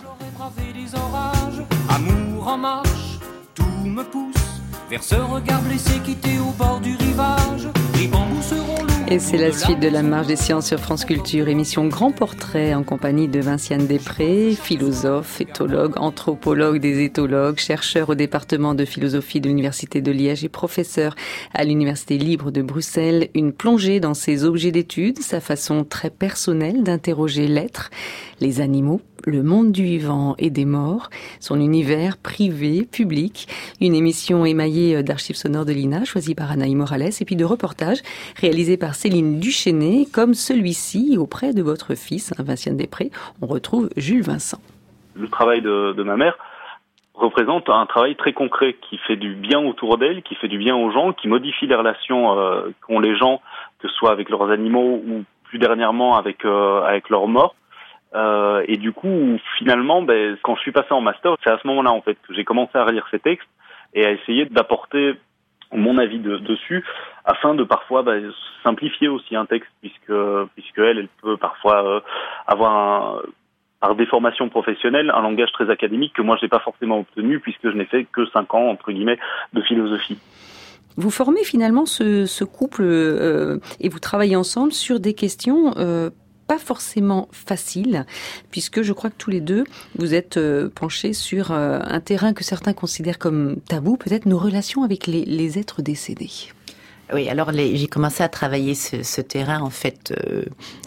Amour en marche, tout me pousse vers ce regard blessé quitté au bord du rivage. Les bambous seront lourds. Et c'est la suite de la Marche des sciences sur France Culture, émission Grand Portrait en compagnie de Vinciane Després, philosophe, éthologue, anthropologue des éthologues, chercheur au département de philosophie de l'Université de Liège et professeur à l'Université libre de Bruxelles. Une plongée dans ses objets d'étude, sa façon très personnelle d'interroger l'être, les animaux, le monde du vivant et des morts, son univers privé, public, une émission émaillée d'archives sonores de l'I N A, choisie par Anaïs Morales, et puis de reportages réalisés par Céline Duchesnay, comme celui-ci auprès de votre fils, hein, Vinciane Després. On retrouve Jules Vincent. Le travail de, de ma mère représente un travail très concret qui fait du bien autour d'elle, qui fait du bien aux gens, qui modifie les relations euh, qu'ont les gens, que ce soit avec leurs animaux ou plus dernièrement avec, euh, avec leurs morts. Euh, et du coup, finalement, ben, quand je suis passé en master, c'est à ce moment-là en fait que j'ai commencé à relire ces textes et à essayer d'apporter mon avis de, dessus, afin de parfois ben, simplifier aussi un texte, puisque puisque elle, elle peut parfois euh, avoir un, par des formations professionnelles un langage très académique que moi j'ai pas forcément obtenu, puisque je n'ai fait que cinq ans entre guillemets de philosophie. Vous formez finalement ce, ce couple euh, et vous travaillez ensemble sur des questions euh, pas forcément facile, puisque je crois que tous les deux, vous êtes euh, penchés sur euh, un terrain que certains considèrent comme tabou, peut-être nos relations avec les, les êtres décédés. Oui, alors les, j'ai commencé à travailler ce, ce terrain, en fait, euh,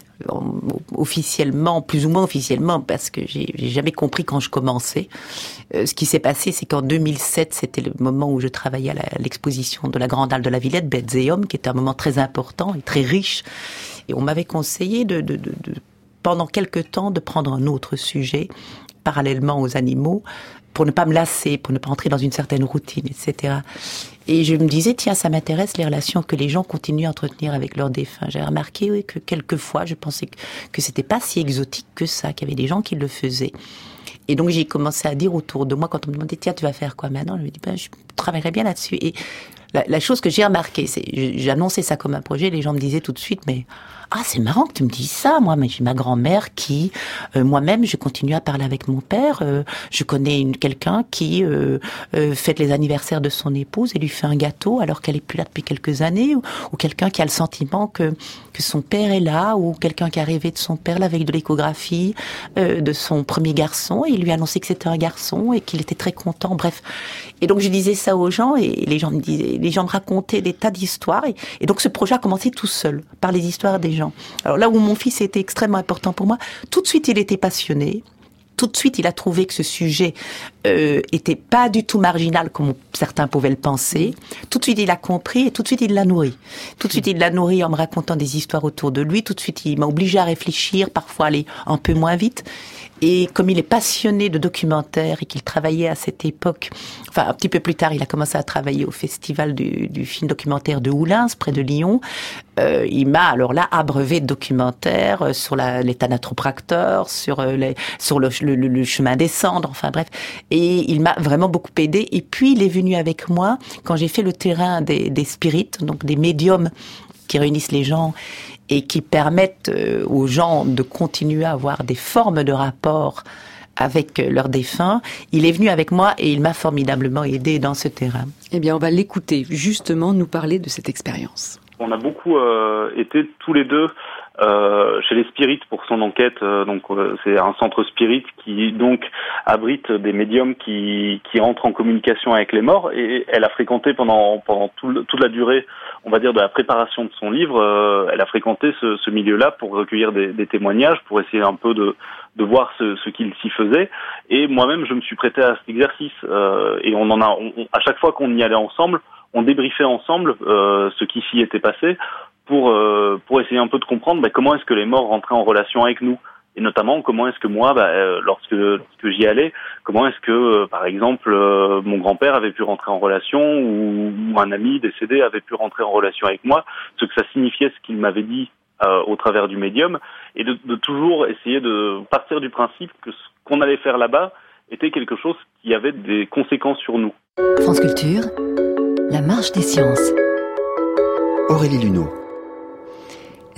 officiellement, plus ou moins officiellement, parce que j'ai, j'ai jamais compris quand je commençais. Euh, ce qui s'est passé, c'est qu'en deux mille sept, c'était le moment où je travaillais à, la, à l'exposition de la Grande Halle de la Villette, Bêtes et Hommes, qui était un moment très important et très riche. Et on m'avait conseillé de, de, de, de, pendant quelque temps, de prendre un autre sujet, parallèlement aux animaux, pour ne pas me lasser, pour ne pas entrer dans une certaine routine, et cetera. Et je me disais, tiens, ça m'intéresse les relations que les gens continuent à entretenir avec leurs défunts. J'ai remarqué oui, que quelquefois, je pensais que, que c'était pas si exotique que ça, qu'il y avait des gens qui le faisaient. Et donc, j'ai commencé à dire autour de moi, quand on me demandait, tiens, tu vas faire quoi maintenant? Je me dis, ben, je travaillerai bien là-dessus. Et la, la chose que j'ai remarquée, c'est, j'ai annoncé ça comme un projet, les gens me disaient tout de suite, mais, ah, c'est marrant que tu me dises ça. Moi, mais j'ai ma grand-mère qui, euh, moi-même, je continue à parler avec mon père. Euh, je connais une, quelqu'un qui euh, euh, fête les anniversaires de son épouse et lui fait un gâteau alors qu'elle est plus là depuis quelques années. Ou, ou quelqu'un qui a le sentiment que que son père est là, ou quelqu'un qui a rêvé de son père la veille de l'échographie euh, de son premier garçon et il lui a annoncé que c'était un garçon et qu'il était très content. Bref. Et donc je disais ça aux gens et les gens me disaient, les gens me racontaient des tas d'histoires et, et donc ce projet a commencé tout seul par les histoires des gens. Alors là où mon fils était extrêmement important pour moi, tout de suite il était passionné. Tout de suite, il a trouvé que ce sujet euh, était pas du tout marginal comme certains pouvaient le penser. Tout de suite, il a compris et tout de suite, il l'a nourri. Tout de suite, il l'a nourri en me racontant des histoires autour de lui. Tout de suite, il m'a obligé à réfléchir, parfois aller un peu moins vite. Et comme il est passionné de documentaires et qu'il travaillait à cette époque, enfin un petit peu plus tard, il a commencé à travailler au festival du, du film documentaire de Oulins, près de Lyon. Euh, il m'a alors là abreuvé de documentaires sur la, les thanatopracteurs, sur, les, sur le, le, le chemin des cendres, enfin bref. Et il m'a vraiment beaucoup aidé. Et puis il est venu avec moi quand j'ai fait le terrain des, des spirites, donc des médiums qui réunissent les gens et qui permettent aux gens de continuer à avoir des formes de rapport avec leurs défunts. Il est venu avec moi et il m'a formidablement aidé dans ce terrain. Eh bien, on va l'écouter, justement, nous parler de cette expérience. On a beaucoup euh, été tous les deux euh, chez les Spirites pour son enquête. Euh, donc, euh, c'est un centre spirit qui donc abrite des médiums qui qui entrent en communication avec les morts. Et elle a fréquenté pendant pendant tout le, toute la durée, on va dire, de la préparation de son livre. Euh, elle a fréquenté ce, ce milieu-là pour recueillir des, des témoignages, pour essayer un peu de de voir ce, ce qu'il s'y faisait. Et moi-même, je me suis prêté à cet exercice. Euh, et on en a, on, à chaque fois qu'on y allait ensemble, on débriefait ensemble euh, ce qui s'y était passé pour euh, pour essayer un peu de comprendre bah, comment est-ce que les morts rentraient en relation avec nous, et notamment comment est-ce que moi, bah, euh, lorsque lorsque j'y allais, comment est-ce que euh, par exemple euh, mon grand-père avait pu rentrer en relation, ou, ou un ami décédé avait pu rentrer en relation avec moi, ce que ça signifiait, ce qu'il m'avait dit euh, au travers du médium, et de, de toujours essayer de partir du principe que ce qu'on allait faire là-bas était quelque chose qui avait des conséquences sur nous. France Culture, la marche des sciences. Aurélie Luneau.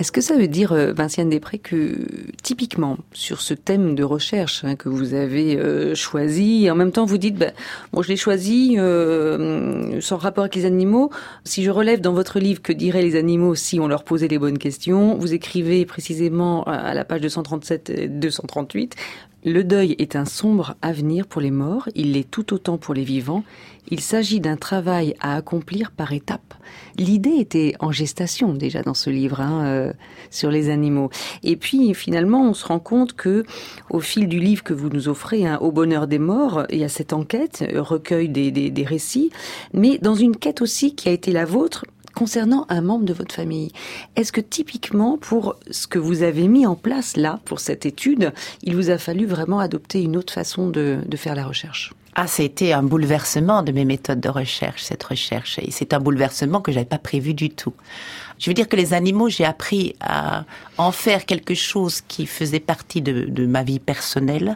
Est-ce que ça veut dire, Vinciane Després, que typiquement sur ce thème de recherche hein, que vous avez euh, choisi, et en même temps vous dites, bah, bon, je l'ai choisi euh, sans rapport avec les animaux. Si je relève dans votre livre que diraient les animaux si on leur posait les bonnes questions, vous écrivez précisément à la page deux cent trente-sept et deux cent trente-huit, le deuil est un sombre avenir pour les morts, il l'est tout autant pour les vivants. Il s'agit d'un travail à accomplir par étapes. L'idée était en gestation déjà dans ce livre hein, euh, sur les animaux. Et puis finalement, on se rend compte que, au fil du livre que vous nous offrez, hein, Au bonheur des morts, il y a cette enquête, recueil des, des, des récits, mais dans une quête aussi qui a été la vôtre, concernant un membre de votre famille. Est-ce que typiquement, pour ce que vous avez mis en place là, pour cette étude, il vous a fallu vraiment adopter une autre façon de, de faire la recherche ? Ah, c'était un bouleversement de mes méthodes de recherche, cette recherche. Et c'est un bouleversement que j'avais pas prévu du tout. Je veux dire que les animaux, j'ai appris à en faire quelque chose qui faisait partie de, de ma vie personnelle,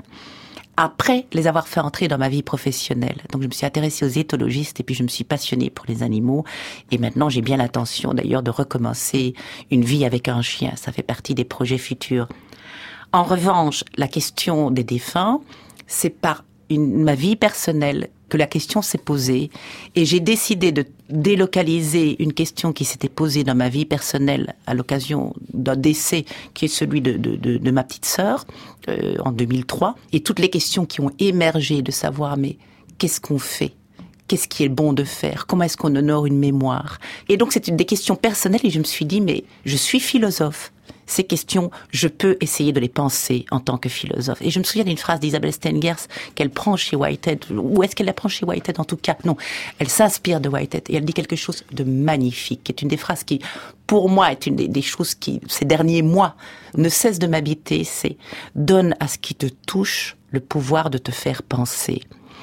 après les avoir fait entrer dans ma vie professionnelle. Donc je me suis intéressée aux éthologistes et puis je me suis passionnée pour les animaux. Et maintenant j'ai bien l'intention d'ailleurs de recommencer une vie avec un chien. Ça fait partie des projets futurs. En revanche, la question des défunts, c'est par une, ma vie personnelle que la question s'est posée. Et j'ai décidé de délocaliser une question qui s'était posée dans ma vie personnelle à l'occasion d'un décès qui est celui de, de, de, de ma petite sœur euh, en deux mille trois. Et toutes les questions qui ont émergé de savoir, mais qu'est-ce qu'on fait ? Qu'est-ce qui est bon de faire ? Comment est-ce qu'on honore une mémoire ? Et donc c'est une des questions personnelles et je me suis dit, mais je suis philosophe. Ces questions, je peux essayer de les penser en tant que philosophe. Et je me souviens d'une phrase d'Isabelle Stengers qu'elle prend chez Whitehead. Ou est-ce qu'elle la prend chez Whitehead en tout cas ? Non, elle s'inspire de Whitehead et elle dit quelque chose de magnifique, qui est une des phrases qui, pour moi, est une des, des choses qui, ces derniers mois, ne cesse de m'habiter. C'est « Donne à ce qui te touche le pouvoir de te faire penser ».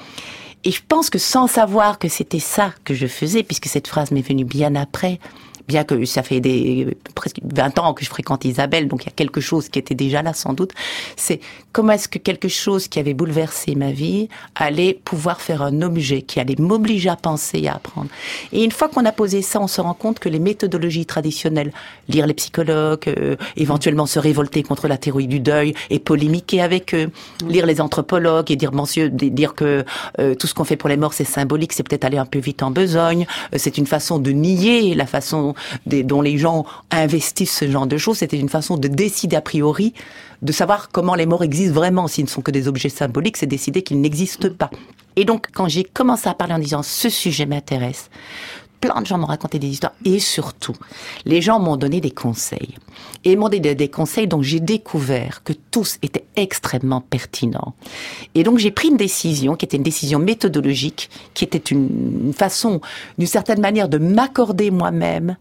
Et je pense que sans savoir que c'était ça que je faisais, puisque cette phrase m'est venue bien après, bien que ça fait des presque vingt ans que je fréquente Isabelle, donc il y a quelque chose qui était déjà là sans doute, c'est comment est-ce que quelque chose qui avait bouleversé ma vie allait pouvoir faire un objet qui allait m'obliger à penser et à apprendre. Et une fois qu'on a posé ça, on se rend compte que les méthodologies traditionnelles, lire les psychologues, euh, éventuellement se révolter contre la théorie du deuil et polémiquer avec eux, lire les anthropologues et dire, monsieur, dire que euh, tout ce qu'on fait pour les morts c'est symbolique, c'est peut-être aller un peu vite en besogne, euh, c'est une façon de nier la façon Des, dont les gens investissent ce genre de choses. C'était une façon de décider a priori, de savoir comment les morts existent vraiment. S'ils ne sont que des objets symboliques, c'est décider qu'ils n'existent pas. Et donc, quand j'ai commencé à parler en disant « ce sujet m'intéresse », plein de gens m'ont raconté des histoires. Et surtout, les gens m'ont donné des conseils. Et m'ont donné des conseils dont j'ai découvert que tous étaient extrêmement pertinents. Et donc, j'ai pris une décision qui était une décision méthodologique, qui était une, une façon, d'une certaine manière, de m'accorder moi-même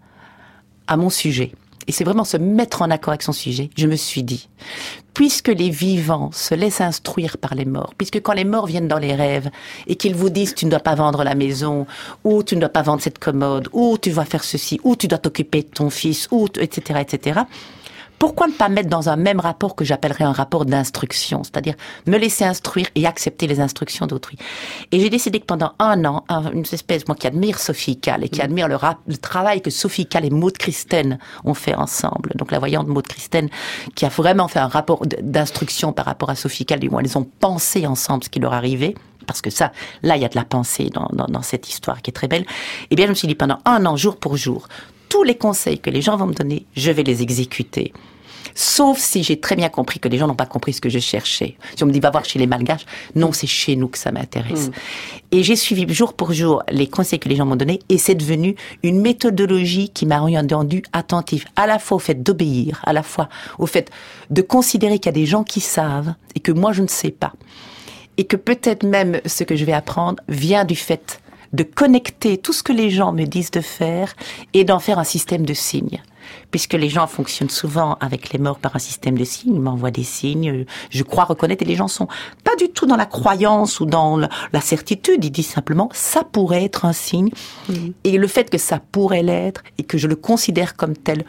à mon sujet. Et c'est vraiment se mettre en accord avec son sujet. Je me suis dit, puisque les vivants se laissent instruire par les morts, puisque quand les morts viennent dans les rêves et qu'ils vous disent tu ne dois pas vendre la maison, ou tu ne dois pas vendre cette commode, ou tu vas faire ceci, ou tu dois t'occuper de ton fils, ou et cetera, et cetera. Pourquoi ne pas mettre dans un même rapport que j'appellerais un rapport d'instruction, c'est-à-dire me laisser instruire et accepter les instructions d'autrui. Et j'ai décidé que pendant un an, une espèce, moi qui admire Sophie Calle et qui admire le, rap, le travail que Sophie Calle et Maud Christen ont fait ensemble, donc la voyante Maud Christen, qui a vraiment fait un rapport d'instruction par rapport à Sophie Calle, où elles ont pensé ensemble ce qui leur arrivait, parce que ça, là, il y a de la pensée dans, dans, dans cette histoire qui est très belle. Eh bien, je me suis dit, pendant un an, jour pour jour, tous les conseils que les gens vont me donner, je vais les exécuter. Sauf si j'ai très bien compris que les gens n'ont pas compris ce que je cherchais. Si on me dit, va voir chez les Malgaches, non, c'est chez nous que ça m'intéresse. Mmh. Et j'ai suivi jour pour jour les conseils que les gens m'ont donnés, et c'est devenu une méthodologie qui m'a rendu attentif à la fois au fait d'obéir, à la fois au fait de considérer qu'il y a des gens qui savent, et que moi je ne sais pas. Et que peut-être même ce que je vais apprendre vient du fait de connecter tout ce que les gens me disent de faire et d'en faire un système de signes. Puisque les gens fonctionnent souvent avec les morts par un système de signes, ils m'envoient des signes, je crois reconnaître, et les gens sont pas du tout dans la croyance ou dans la certitude, ils disent simplement ça pourrait être un signe, mmh. et le fait que ça pourrait l'être et que je le considère comme tel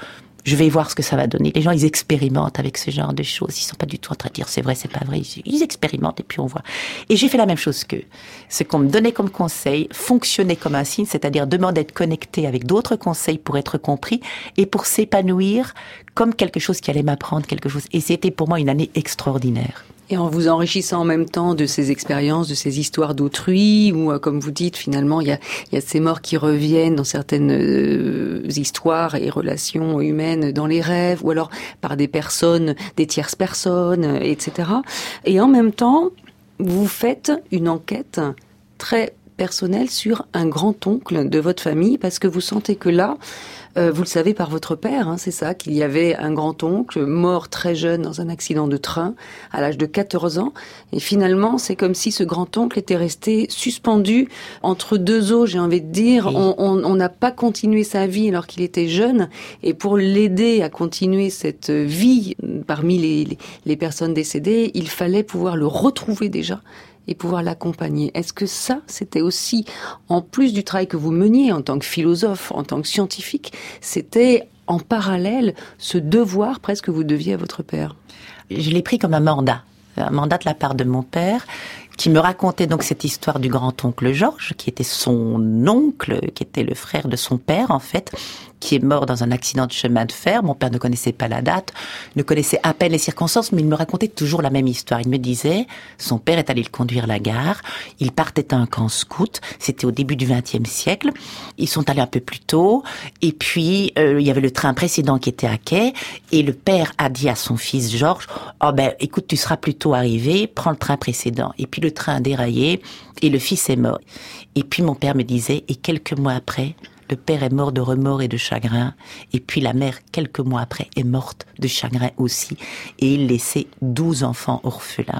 Je vais voir ce que ça va donner. Les gens, ils expérimentent avec ce genre de choses. Ils sont pas du tout en train de dire c'est vrai, c'est pas vrai. Ils, ils expérimentent et puis on voit. Et j'ai fait la même chose qu'eux. Ce qu'on me donnait comme conseil fonctionnait comme un signe, c'est-à-dire demander d'être connecté avec d'autres conseils pour être compris et pour s'épanouir comme quelque chose qui allait m'apprendre quelque chose. Et c'était pour moi une année extraordinaire. Et en vous enrichissant en même temps de ces expériences, de ces histoires d'autrui, où, comme vous dites, finalement, il y a, il y a ces morts qui reviennent dans certaines euh, histoires et relations humaines dans les rêves, ou alors par des personnes, des tierces personnes, et cetera. Et en même temps, vous faites une enquête très personnelle sur un grand-oncle de votre famille, parce que vous sentez que là, Euh, vous le savez par votre père, hein, c'est ça, qu'il y avait un grand-oncle mort très jeune dans un accident de train à l'âge de quatorze ans. Et finalement, c'est comme si ce grand-oncle était resté suspendu entre deux eaux, j'ai envie de dire. Oui. On n'a pas continué sa vie alors qu'il était jeune. Et pour l'aider à continuer cette vie parmi les, les, les personnes décédées, il fallait pouvoir le retrouver déjà et pouvoir l'accompagner. Est-ce que ça, c'était aussi, en plus du travail que vous meniez en tant que philosophe, en tant que scientifique, c'était en parallèle ce devoir presque que vous deviez à votre père? Je l'ai pris comme un mandat, un mandat de la part de mon père, qui me racontait donc cette histoire du grand-oncle Georges, qui était son oncle, qui était le frère de son père en fait, qui est mort dans un accident de chemin de fer. Mon père ne connaissait pas la date, ne connaissait à peine les circonstances, mais il me racontait toujours la même histoire. Il me disait, son père est allé le conduire à la gare, il partait à un camp scout, c'était au début du vingtième siècle, ils sont allés un peu plus tôt, et puis euh, il y avait le train précédent qui était à quai, et le père a dit à son fils Georges, oh ben écoute, tu seras plus tôt arrivé, prends le train précédent. Et puis le train a déraillé, et le fils est mort. Et puis mon père me disait, et quelques mois après, le père est mort de remords et de chagrin, et puis la mère, quelques mois après, est morte de chagrin aussi, et il laissait douze enfants orphelins.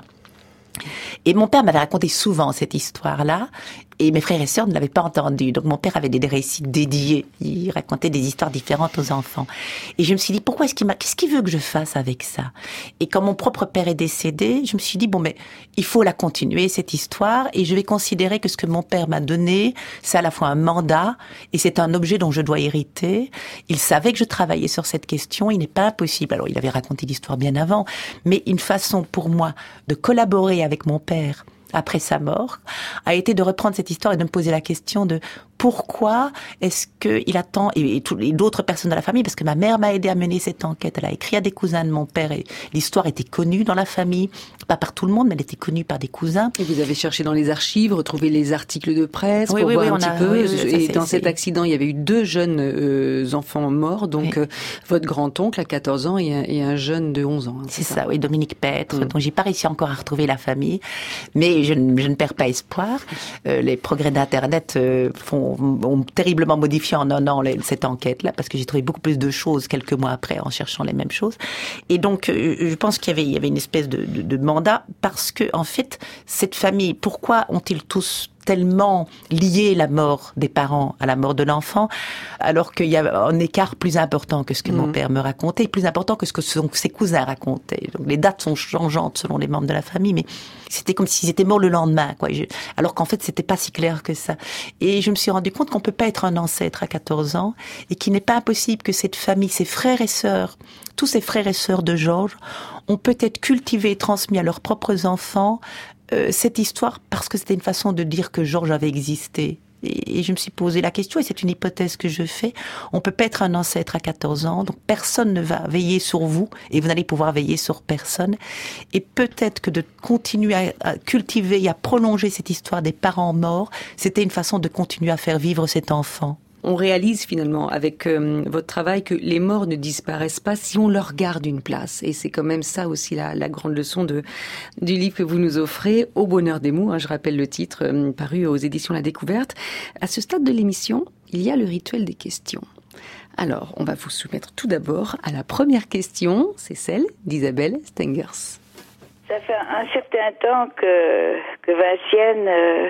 Et mon père m'avait raconté souvent cette histoire-là, et mes frères et sœurs ne l'avaient pas entendue. Donc mon père avait des récits dédiés, il racontait des histoires différentes aux enfants. Et je me suis dit, pourquoi est-ce qu'il m'a, qu'est-ce qu'il veut que je fasse avec ça? Et quand mon propre père est décédé, je me suis dit, bon, mais il faut la continuer, cette histoire, et je vais considérer que ce que mon père m'a donné, c'est à la fois un mandat, et c'est un objet dont je dois hériter. Il savait que je travaillais sur cette question, il n'est pas impossible. Alors il avait raconté l'histoire bien avant, mais une façon pour moi de collaborer avec mon père après sa mort, a été de reprendre cette histoire et de me poser la question de pourquoi est-ce qu'il attend, et, et, tout, et d'autres personnes de la famille, parce que ma mère m'a aidé à mener cette enquête, elle a écrit à des cousins de mon père, et l'histoire était connue dans la famille, pas par tout le monde, mais elle était connue par des cousins. Et vous avez cherché dans les archives, retrouvé les articles de presse, oui, pour oui, voir oui, un petit a, peu, oui, oui, et ça, dans c'est, cet c'est... accident, il y avait eu deux jeunes euh, enfants morts, donc oui. euh, votre grand-oncle à quatorze ans et un, et un jeune de onze ans. Hein, c'est, c'est ça, ça, oui, Dominique Pêtre, mmh. dont j'ai pas réussi encore à retrouver la famille, mais je, je ne perds pas espoir. Euh, les progrès d'Internet euh, font, ont terriblement modifié en un an cette enquête-là, parce que j'ai trouvé beaucoup plus de choses quelques mois après en cherchant les mêmes choses. Et donc, euh, je pense qu'il y avait, il y avait une espèce de, de, de mandat, parce que, en fait, cette famille, pourquoi ont-ils tous tellement lié la mort des parents à la mort de l'enfant, alors qu'il y a un écart plus important que ce que mmh. mon père me racontait, plus important que ce que son, ses cousins racontaient. Donc les dates sont changeantes selon les membres de la famille, mais c'était comme s'ils étaient morts le lendemain, quoi. Je, alors qu'en fait, c'était pas si clair que ça. Et je me suis rendu compte qu'on peut pas être un ancêtre à quatorze ans, et qu'il n'est pas impossible que cette famille, ses frères et sœurs, tous ces frères et sœurs de Georges, ont peut-être cultivé et transmis à leurs propres enfants Euh, cette histoire, parce que c'était une façon de dire que Georges avait existé. Et, et je me suis posé la question, et c'est une hypothèse que je fais, on peut pas être un ancêtre à quatorze ans, donc personne ne va veiller sur vous, et vous n'allez pouvoir veiller sur personne. Et peut-être que de continuer à, à cultiver et à prolonger cette histoire des parents morts, c'était une façon de continuer à faire vivre cet enfant. On réalise finalement avec euh, votre travail que les morts ne disparaissent pas si on leur garde une place. Et c'est quand même ça aussi la, la grande leçon de, du livre que vous nous offrez, Au bonheur des mots, hein, je rappelle le titre, euh, paru aux éditions La Découverte. À ce stade de l'émission, il y a le rituel des questions. Alors, on va vous soumettre tout d'abord à la première question, c'est celle d'Isabelle Stengers. Ça fait un certain temps que, que Vinciane, euh,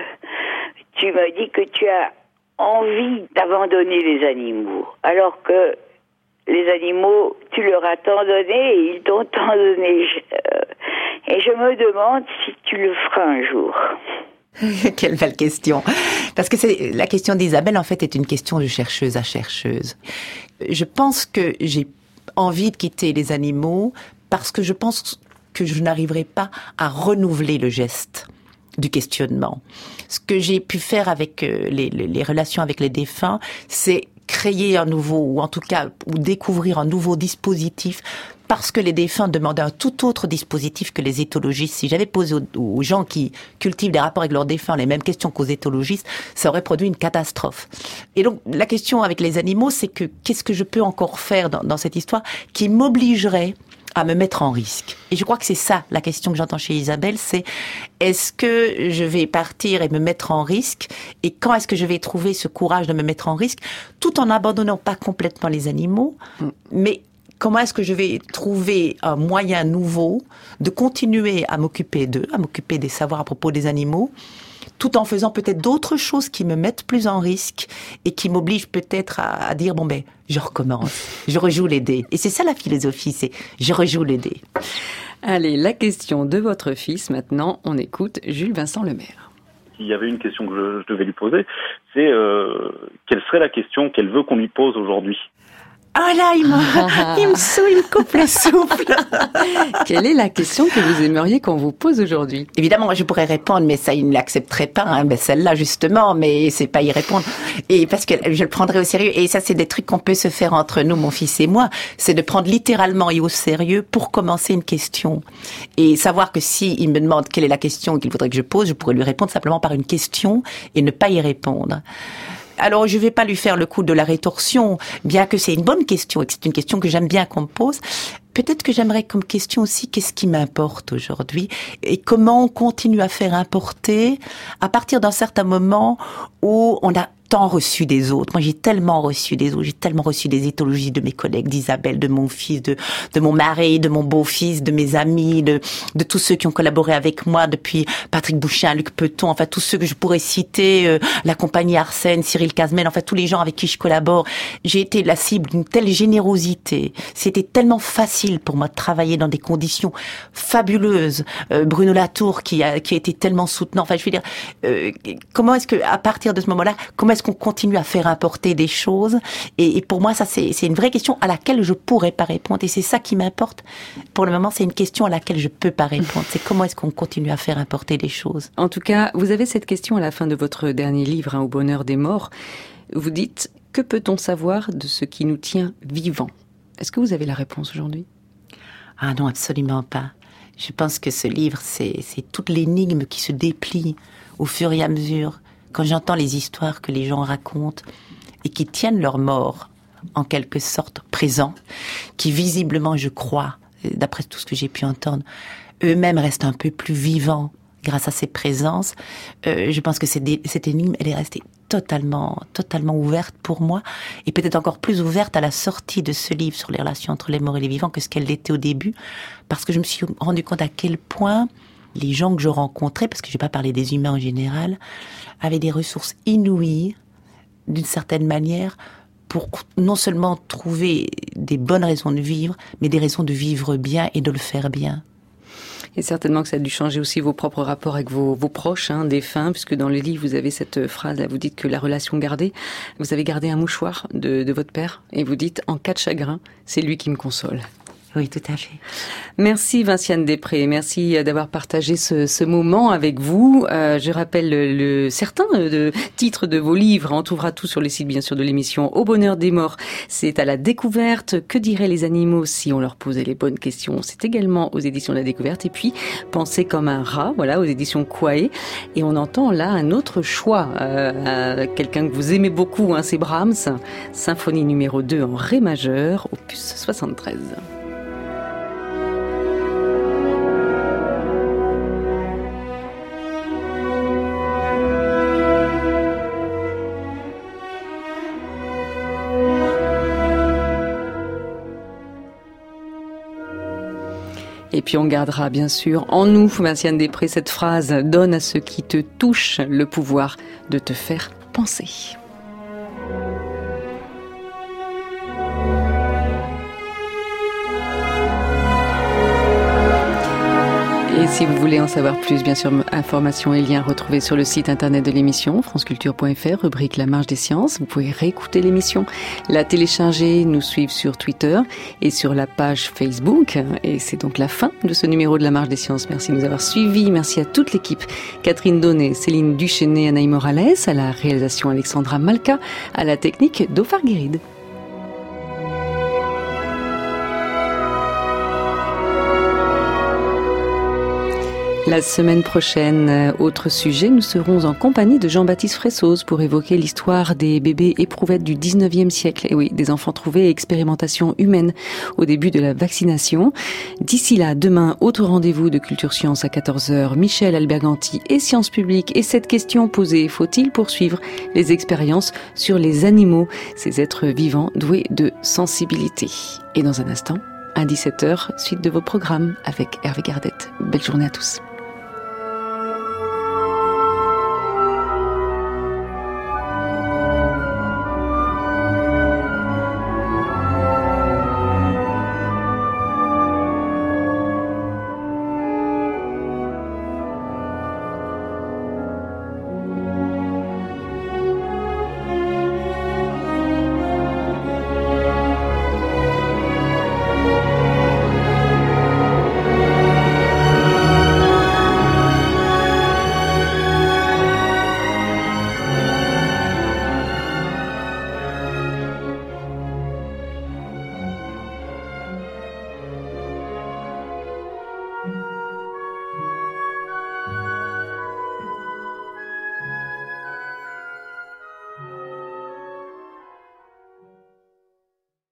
tu m'as dit que tu as envie d'abandonner les animaux, alors que les animaux, tu leur as tant donné et ils t'ont tant donné. Et je me demande si tu le feras un jour. Quelle belle question. Parce que c'est, la question d'Isabelle, en fait, est une question de chercheuse à chercheuse. Je pense que j'ai envie de quitter les animaux parce que je pense que je n'arriverai pas à renouveler le geste du questionnement. Ce que j'ai pu faire avec les, les, les relations avec les défunts, c'est créer un nouveau, ou en tout cas, ou découvrir un nouveau dispositif, parce que les défunts demandaient un tout autre dispositif que les éthologistes. Si j'avais posé aux, aux gens qui cultivent des rapports avec leurs défunts les mêmes questions qu'aux éthologistes, ça aurait produit une catastrophe. Et donc, la question avec les animaux, c'est que qu'est-ce que je peux encore faire dans, dans cette histoire qui m'obligerait à me mettre en risque. Et je crois que c'est ça, la question que j'entends chez Isabelle, c'est est-ce que je vais partir et me mettre en risque, et quand est-ce que je vais trouver ce courage de me mettre en risque, tout en n'abandonnant pas complètement les animaux, mm. mais comment est-ce que je vais trouver un moyen nouveau de continuer à m'occuper d'eux, à m'occuper des savoirs à propos des animaux, tout en faisant peut-être d'autres choses qui me mettent plus en risque et qui m'obligent peut-être à, à dire, bon ben, je recommence, je rejoue les dés. Et c'est ça la philosophie, c'est je rejoue les dés. Allez, la question de votre fils, maintenant, on écoute Jules Vincent Lemaire. Il y avait une question que je, je devais lui poser, c'est euh, quelle serait la question qu'elle veut qu'on lui pose aujourd'hui ? Ah là, il, il me saoule, il me coupe le souffle. Quelle est la question que vous aimeriez qu'on vous pose aujourd'hui ? Évidemment, je pourrais répondre, mais ça, il ne l'accepterait pas. Hein. Ben, celle-là, justement, mais c'est pas y répondre. Et parce que je le prendrais au sérieux. Et ça, c'est des trucs qu'on peut se faire entre nous, mon fils et moi. C'est de prendre littéralement et au sérieux pour commencer une question. Et savoir que si il me demande quelle est la question qu'il voudrait que je pose, je pourrais lui répondre simplement par une question et ne pas y répondre. Alors, je vais pas lui faire le coup de la rétorsion, bien que c'est une bonne question et que c'est une question que j'aime bien qu'on me pose. Peut-être que j'aimerais comme question aussi qu'est-ce qui m'importe aujourd'hui et comment on continue à faire importer à partir d'un certain moment où on a tant reçu des autres. Moi, j'ai tellement reçu des autres, j'ai tellement reçu des éthologies de mes collègues, d'Isabelle, de mon fils, de, de mon mari, de mon beau-fils, de mes amis, de, de tous ceux qui ont collaboré avec moi depuis Patrick Bouchin, Luc Peton, enfin, tous ceux que je pourrais citer, euh, la compagnie Arsène, Cyril Casmel, enfin, tous les gens avec qui je collabore. J'ai été la cible d'une telle générosité. C'était tellement facile pour moi de travailler dans des conditions fabuleuses. Euh, Bruno Latour, qui a, qui a été tellement soutenant. Enfin, je veux dire, euh, comment est-ce que, à partir de ce moment-là, comment est-ce qu'on continue à faire importer des choses et, et pour moi, ça, c'est, c'est une vraie question à laquelle je pourrais pas répondre. Et c'est ça qui m'importe. Pour le moment, c'est une question à laquelle je peux pas répondre. C'est comment est-ce qu'on continue à faire importer des choses. En tout cas, vous avez cette question à la fin de votre dernier livre, hein, Au bonheur des morts. Vous dites, que peut-on savoir de ce qui nous tient vivants ? Est-ce que vous avez la réponse aujourd'hui ? Ah non, absolument pas. Je pense que ce livre, c'est, c'est toute l'énigme qui se déplie au fur et à mesure. Quand j'entends les histoires que les gens racontent et qui tiennent leur mort en quelque sorte présent, qui visiblement, je crois, d'après tout ce que j'ai pu entendre, eux-mêmes restent un peu plus vivants grâce à ces présences, euh, je pense que cette, cette énigme, elle est restée totalement, totalement ouverte pour moi, et peut-être encore plus ouverte à la sortie de ce livre sur les relations entre les morts et les vivants que ce qu'elle l'était au début, parce que je me suis rendu compte à quel point les gens que je rencontrais, parce que je vais pas parler des humains en général, avaient des ressources inouïes, d'une certaine manière, pour non seulement trouver des bonnes raisons de vivre, mais des raisons de vivre bien et de le faire bien. Et certainement que ça a dû changer aussi vos propres rapports avec vos, vos proches, hein, défunts, puisque dans le livre, vous avez cette phrase, là, vous dites que la relation gardée, vous avez gardé un mouchoir de, de votre père, et vous dites, en cas de chagrin, c'est lui qui me console. Oui, tout à fait. Merci Vinciane Després, merci d'avoir partagé ce, ce moment avec vous. Euh, je rappelle le, le, certains de, titres de vos livres. On trouvera tout sur le site bien sûr de l'émission Au bonheur des morts. C'est à la découverte. Que diraient les animaux si on leur posait les bonnes questions? C'est également aux éditions de la découverte. Et puis Penser comme un rat, voilà, aux éditions Quae. Et on entend là un autre choix, euh, quelqu'un que vous aimez beaucoup, hein, c'est Brahms, symphonie numéro deux en ré majeur, opus soixante-treize. Et puis on gardera bien sûr en nous, Vinciane Després, cette phrase « Donne à ceux qui te touchent le pouvoir de te faire penser ». Et si vous voulez en savoir plus, bien sûr, informations et liens retrouvés sur le site internet de l'émission, franceculture point f r, rubrique La Marche des Sciences. Vous pouvez réécouter l'émission, la télécharger, nous suivre sur Twitter et sur la page Facebook. Et c'est donc la fin de ce numéro de La Marche des Sciences. Merci de nous avoir suivis. Merci à toute l'équipe. Catherine Donnet, Céline Duchesnay, Anaïs Morales, à la réalisation Alexandra Malka, à la technique Dofar Guéride. La semaine prochaine, autre sujet, nous serons en compagnie de Jean-Baptiste Fressoz pour évoquer l'histoire des bébés éprouvettes du dix-neuvième siècle. Et oui, des enfants trouvés et expérimentation humaine au début de la vaccination. D'ici là, demain, autre rendez-vous de Culture Science à quatorze heures. Michel Alberganti et Sciences Publiques. Et cette question posée, faut-il poursuivre les expériences sur les animaux, ces êtres vivants doués de sensibilité? Et dans un instant, à dix-sept heures, suite de vos programmes avec Hervé Gardette. Belle journée à tous.